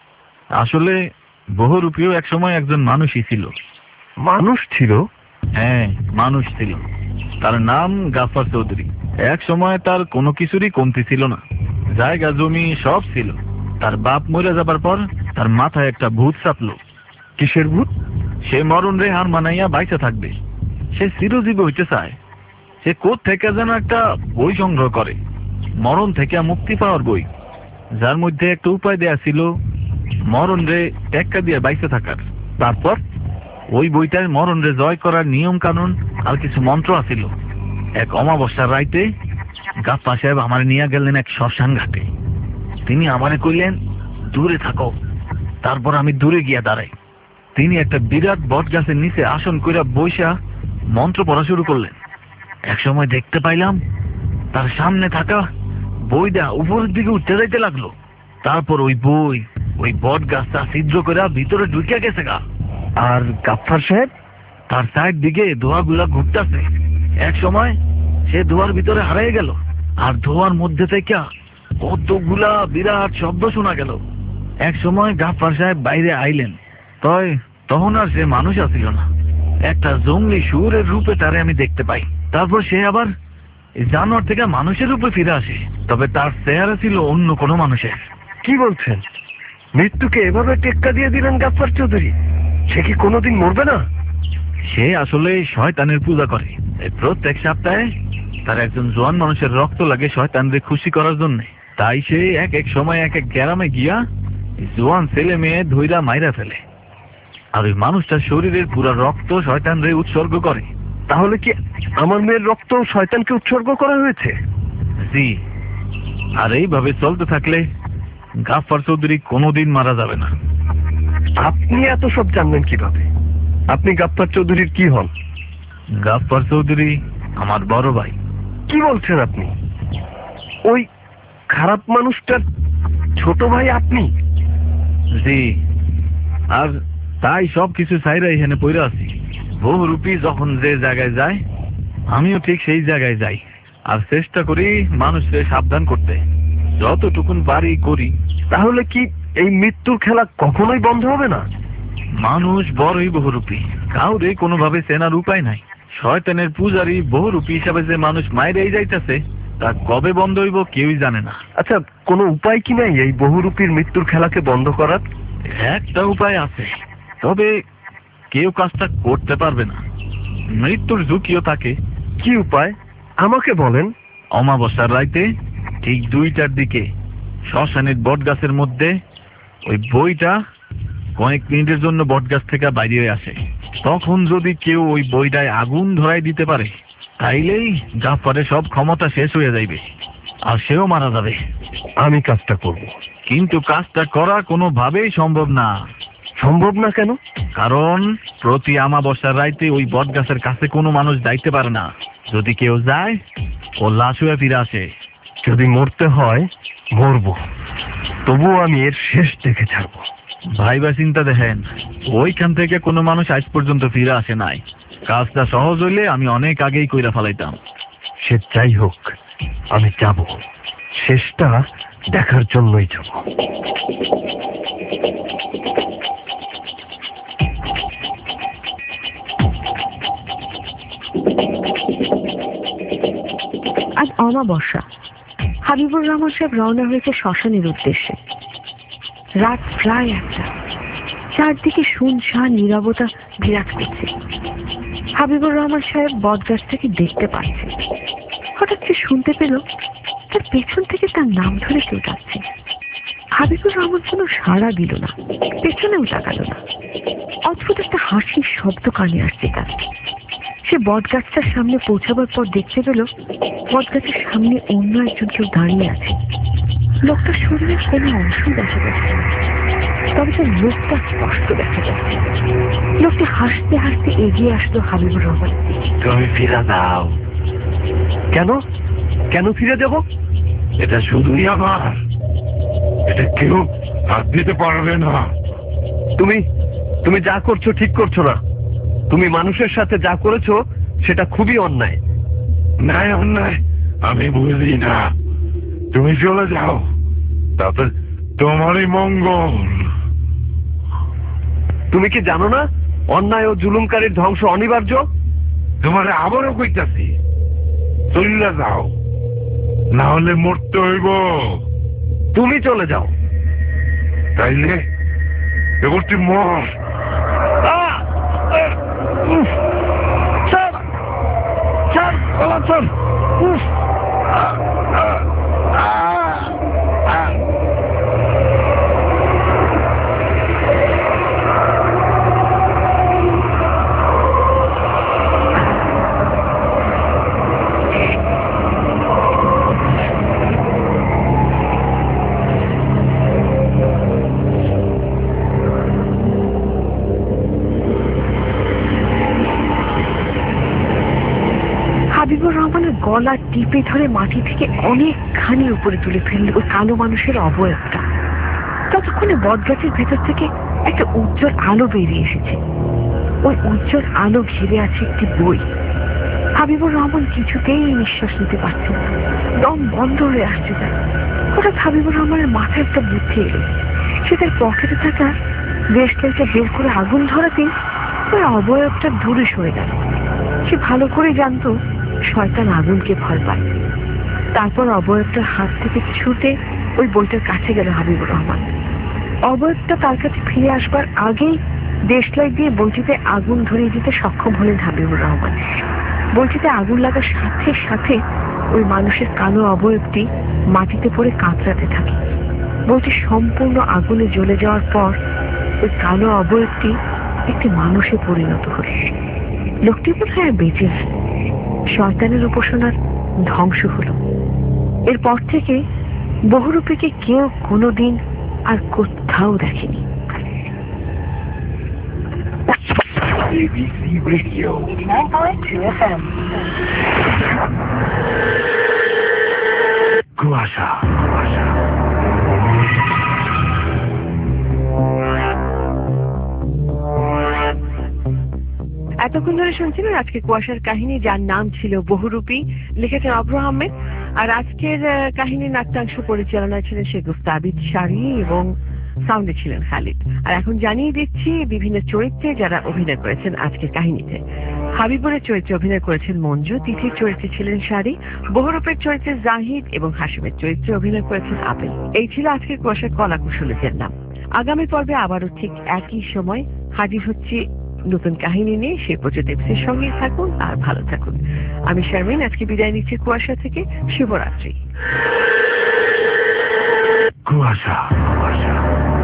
আসলে বহুরূপীও এক সময় একজন মানুষই ছিল। মানুষ ছিল? হ্যাঁ, মানুষ ছিল। তার নাম গাফফার চৌধুরী। এক সময় তার কোনো কিছুরই কমতি ছিল না, জায়গা জমি সব ছিল। তার বাপ মরে যাবার পর তার মাথায় একটা ভূত চাপলো। কিসের ভূত? সে মরণ রে হার মানাইয়া বাইচা থাকবে, সে চিরজীবী হইতে চায়। সে কোথা থেকে যেন একটা বই সংগ্রহ করে, মরণ থেকে মুক্তি পাওয়ার বই, যার মধ্যে একটা উপায় দেয়া ছিল মরণ রে টেক্কা দিয়ে বাইচে থাকার। তারপর ওই বইটায় মরণ রে জয় করার নিয়ম কানুন আর কিছু মন্ত্র আছিল। এক অমাবস্যার রাইতে গাফফা সাহেব আমার নিয়ে গেলেন এক শ্মশান ঘাটে। তিনি আমারে কইলেন, দূরে থাকো। তারপর আমি দূরে গিয়া দাঁড়াই। তিনি একটা বিরাট বট গাছের নিচে আসন কইরা বইসা মন্ত্র পড়া শুরু করলেন। এক সময় দেখতে পাইলাম তার সামনে থাকা বইটা উপরের দিকে উঠতে যাইতে লাগলো। তারপর ওই বই ওই বট গাছটা ছিদ্র করে ভিতরে ঢুকিয়া গেছে গা। আর গাফফার সাহেব তার সাইড দিকে ধোঁয়াগুলা ঘুরতেছে। এক সময় সে ধোঁয়ার ভিতরে হারিয়ে গেল, আর ধোঁয়ার মধ্যে থেকে কতগুলা বিরাট শব্দ শোনা গেল। এক সময় গাফফার সাহেব বাইরে আইলেন, তয় তখন আর সে মানুষ আসিল না, একটা জঙ্গলি সুরের রূপে তারে আমি দেখতে পাই। তারপর সে আবার জানোয়ার থেকে মানুষের রূপে ফিরে আসে, তবে তার চেহারা ছিল অন্য কোনো মানুষের। কি বলছেন? মৃত্যুকে এভাবে টেক্কা দিয়ে দিলেন গাফফার চৌধুরী? সে কি কোনোদিন মরবে না? সে আসলে শয়তানের পূজা করে। প্রত্যেক সপ্তাহে তার একজন জোয়ান মানুষের রক্ত লাগে শয়তানদের খুশি করার জন্য। তাই সে এক এক সময় এক এক গ্রামে গিয়া জোয়ান ছেলে মেয়ে ধইরা মাইরা ফেলে, আর ওই মানুষটার শরীরের পুরা রক্ত শয়তানরে উৎসর্গ করে। তাহলে কি আমার মেয়ের রক্ত শয়তানকে উৎসর্গ করা হয়েছে? জি, আর এইভাবে চলতে থাকলে গাফফার চৌধুরী কোনোদিন মারা যাবে না। আপনি এত সব জানলেন কিভাবে? আপনি গাফফার চৌধুরীর কি হন? গাফফার চৌধুরী আমার বড় ভাই। কি বলছেন আপনি? ওই খারাপ মানুষটার ছোট ভাই আপনি? জি, আর তাই সব কিছু চাইরা এখানে পড়ে আছি। বহুরূপী যখন যে জায়গায় যায় আমিও ঠিক সেই জায়গায় যাই, আর চেষ্টা করি মানুষকে সাবধান করতে, যতটুকুন পারি করি। তাহলে কি এই মৃত্যুর খেলা কখনোই বন্ধ হবে না? মানুষ বড়ই বহুরূপী, কাউরে কোনোভাবে চেনার উপায় নাই। শয়তানের পূজারী বহুরূপী হিসাবে যে মানুষ মাইরেই যাইতেছে, তা কবে বন্ধ হইব কেউই জানে না। আচ্ছা, কোনো উপায় কি নাই এই বহুরূপীর মৃত্যুর খেলাকে বন্ধ করার? একটা উপায় আছে, তবে কেউ কাজটা করতে পারবে না, মৃত্যুর ঝুঁকিও থাকে। কি উপায় আমাকে বলেন। অমাবস্যার রাইতে ঠিক দুইটার দিকে শ্মশানের বট গাছের মধ্যে ওই বইটা কয়েক মিনিটের জন্য বট গাছ থেকে বাইরে আসে। তখন যদি কেউ ওই বইটায় আগুন ধরাই দিতে পারে, তাইলেই জাফরের সব ক্ষমতা শেষ হয়ে যাইবে, আর সেও মারা যাবে। আমি কাজটা করব। কিন্তু কাজটা করা কোনোভাবেই সম্ভব না। সম্ভব না কেন? কারণ প্রতি আমাবস্যার রাইতে ওই বট গাছের কাছে কোনো মানুষ যাইতে পারে না। যদি কেউ যায়, ও লাশ হয়ে ফিরে আসে। যদি মরতে হয় মরবো, তবুও আমি এর শেষ দেখে ছাড়বো। ভাইবা চিন্তা দেখেন, ওইখান থেকে কোনো মানুষ আজ পর্যন্ত ফিরে আসে নাই। কাজটা সহজ হইলে আমি অনেক আগেই কইরা ফেলাইতাম। সে যাই হোক, আমি যাব, শেষটা দেখার জন্যই যাব। আজ অমাবস্যা। হাবিবুর রহমান সাহেব রওনা হয়েছে শ্মশানের উদ্দেশ্যে। রাত প্রায় একটা। চারদিকে শুনশান নীরবতা বিরাজ করছে। হাবিবুর রহমান সাহেব বটগাছটাকে দেখতে পাচ্ছে। হঠাৎ সে শুনতে পেল তার পেছন থেকে তার নাম ধরে কেউ ডাকছে। হাবিবুর রহমান কোনো সাড়া দিল না, পেছনেও তাকালো না। অদ্ভুত একটা হাসির শব্দ কানে আসছে তার। সে বটগাছটার সামনে পৌঁছাবার পর দেখতে পেল বটগাছের সামনে অন্য একজন কেউ দাঁড়িয়ে আছে। লোকটার শরীরের কোনো অংশ দেখা যাচ্ছে না, তবে তার লোকটা স্পষ্ট দেখা যাচ্ছে। লোকটি হাসতে হাসতে এগিয়ে আসলো হাবিবুর রহমান। তুমি ফিরে দাও। কেন কেন ফিরে যাব? এটা শুধুই আমার, এটা কেউ হাত দিতে পারবে না। তুমি তুমি যা করছো ঠিক করছো না। তুমি মানুষের সাথে যা করেছো সেটা খুবই অন্যায়। নাই অন্যায় আমি বুঝি না। তুমি চলে যাও, তাতে তোমারই মঙ্গল। তুমি কি জানো না অন্যায় ও জুলুমকারীর ধ্বংস অনিবার্য? তোমার আবারও কইতাছি, চলে যাও, না হলে মরতে হইব। তুমি চলে যাও। তাইলে এবার তুই মর। চল চল চল। হাবিবুর রহমানের গলা টিপে ধরে মাটি থেকে অনেকখানি উপরে তুলে ফেলল ওই কালো মানুষের অবয়বটা। ততক্ষণে বটগাছের ভেতর থেকে একটা উজ্জ্বল আলো বেরিয়ে এসেছে। ওই উজ্জ্বল আলো ঘিরে আছে একটি বই। হাবিবুর রহমান কিছুতেই নিঃশ্বাস নিতে পারছে না, দম বন্ধ হয়ে আসছে তার। হঠাৎ হাবিবুর রহমানের মাথায় একটা বুদ্ধি এলো। সে তার পকেটে থাকা দেশলাইটা বের করে আগুন ধরাতেই ওই অবয়বটা দূরে সরে গেল। সে ভালো করে জানতো শয়তান আগুনকে ভয় পায়। তারপর অবয়বটার হাত থেকে ছুটে ওই বইটার কাছে গেল হাবিবুর রহমান। অবয়বটা তার কাছে ফিরে আসবার আগেই দেশলাই দিয়ে বইটিতে আগুন ধরিয়ে দিতে সক্ষম হলেন হাবিবুর রহমান। বইটিতে আগুন লাগার সাথে সাথে ওই মানুষের কালো অবয়বটি মাটিতে পড়ে কাঁচরাতে থাকে। বইটি সম্পূর্ণ আগুনে জ্বলে যাওয়ার পর ওই কালো অবয়বটি একটি মানুষে পরিণত হল। লোকটি বোধহয় বেঁচে আছে। শয়তানের উপাসনার ধ্বংস হলো। এরপর থেকে বহুরূপীকে কেউ কোনোদিন আর কোথাও দেখেনি। ABC radio nine point two F M. কুয়াশা কুয়াশা এতক্ষণ ধরে শুনছিলেন আজকে কুয়াশার কাহিনী, যার নাম ছিল বহুরূপী, লিখেছেন অব্র আহমেদ। আর আজকের কাহিনীর নাট্যাংশ পরিচালনায় ছিলেন শেখ আবিদ শাড়ি এবং সাউন্ডে ছিলেন খালিদ। আর এখন জানিয়ে দিচ্ছি বিভিন্ন চরিত্রে যারা অভিনয় করেছেন আজকের কাহিনীতে। হাবিবুরের চরিত্রে অভিনয় করেছেন মঞ্জু, তিথির চরিত্রে ছিলেন শাড়ি, বহুরূপের চরিত্রে জাহিদ এবং হাসিমের চরিত্রে অভিনয় করেছেন আপেল। এই ছিল আজকের কুয়াশার কলা কুশলীদের নাম। আগামী পর্বে আবারও ঠিক একই সময় হাজির হচ্ছে নতুন কাহিনী নিয়ে। সেই পর্যন্ত এপিসোডের সঙ্গে থাকুন আর ভালো থাকুন। আমি শারমিন আজকে বিদায় নিচ্ছি কুয়াশা থেকে। শুভরাত্রি। কুয়াশা কুয়াশা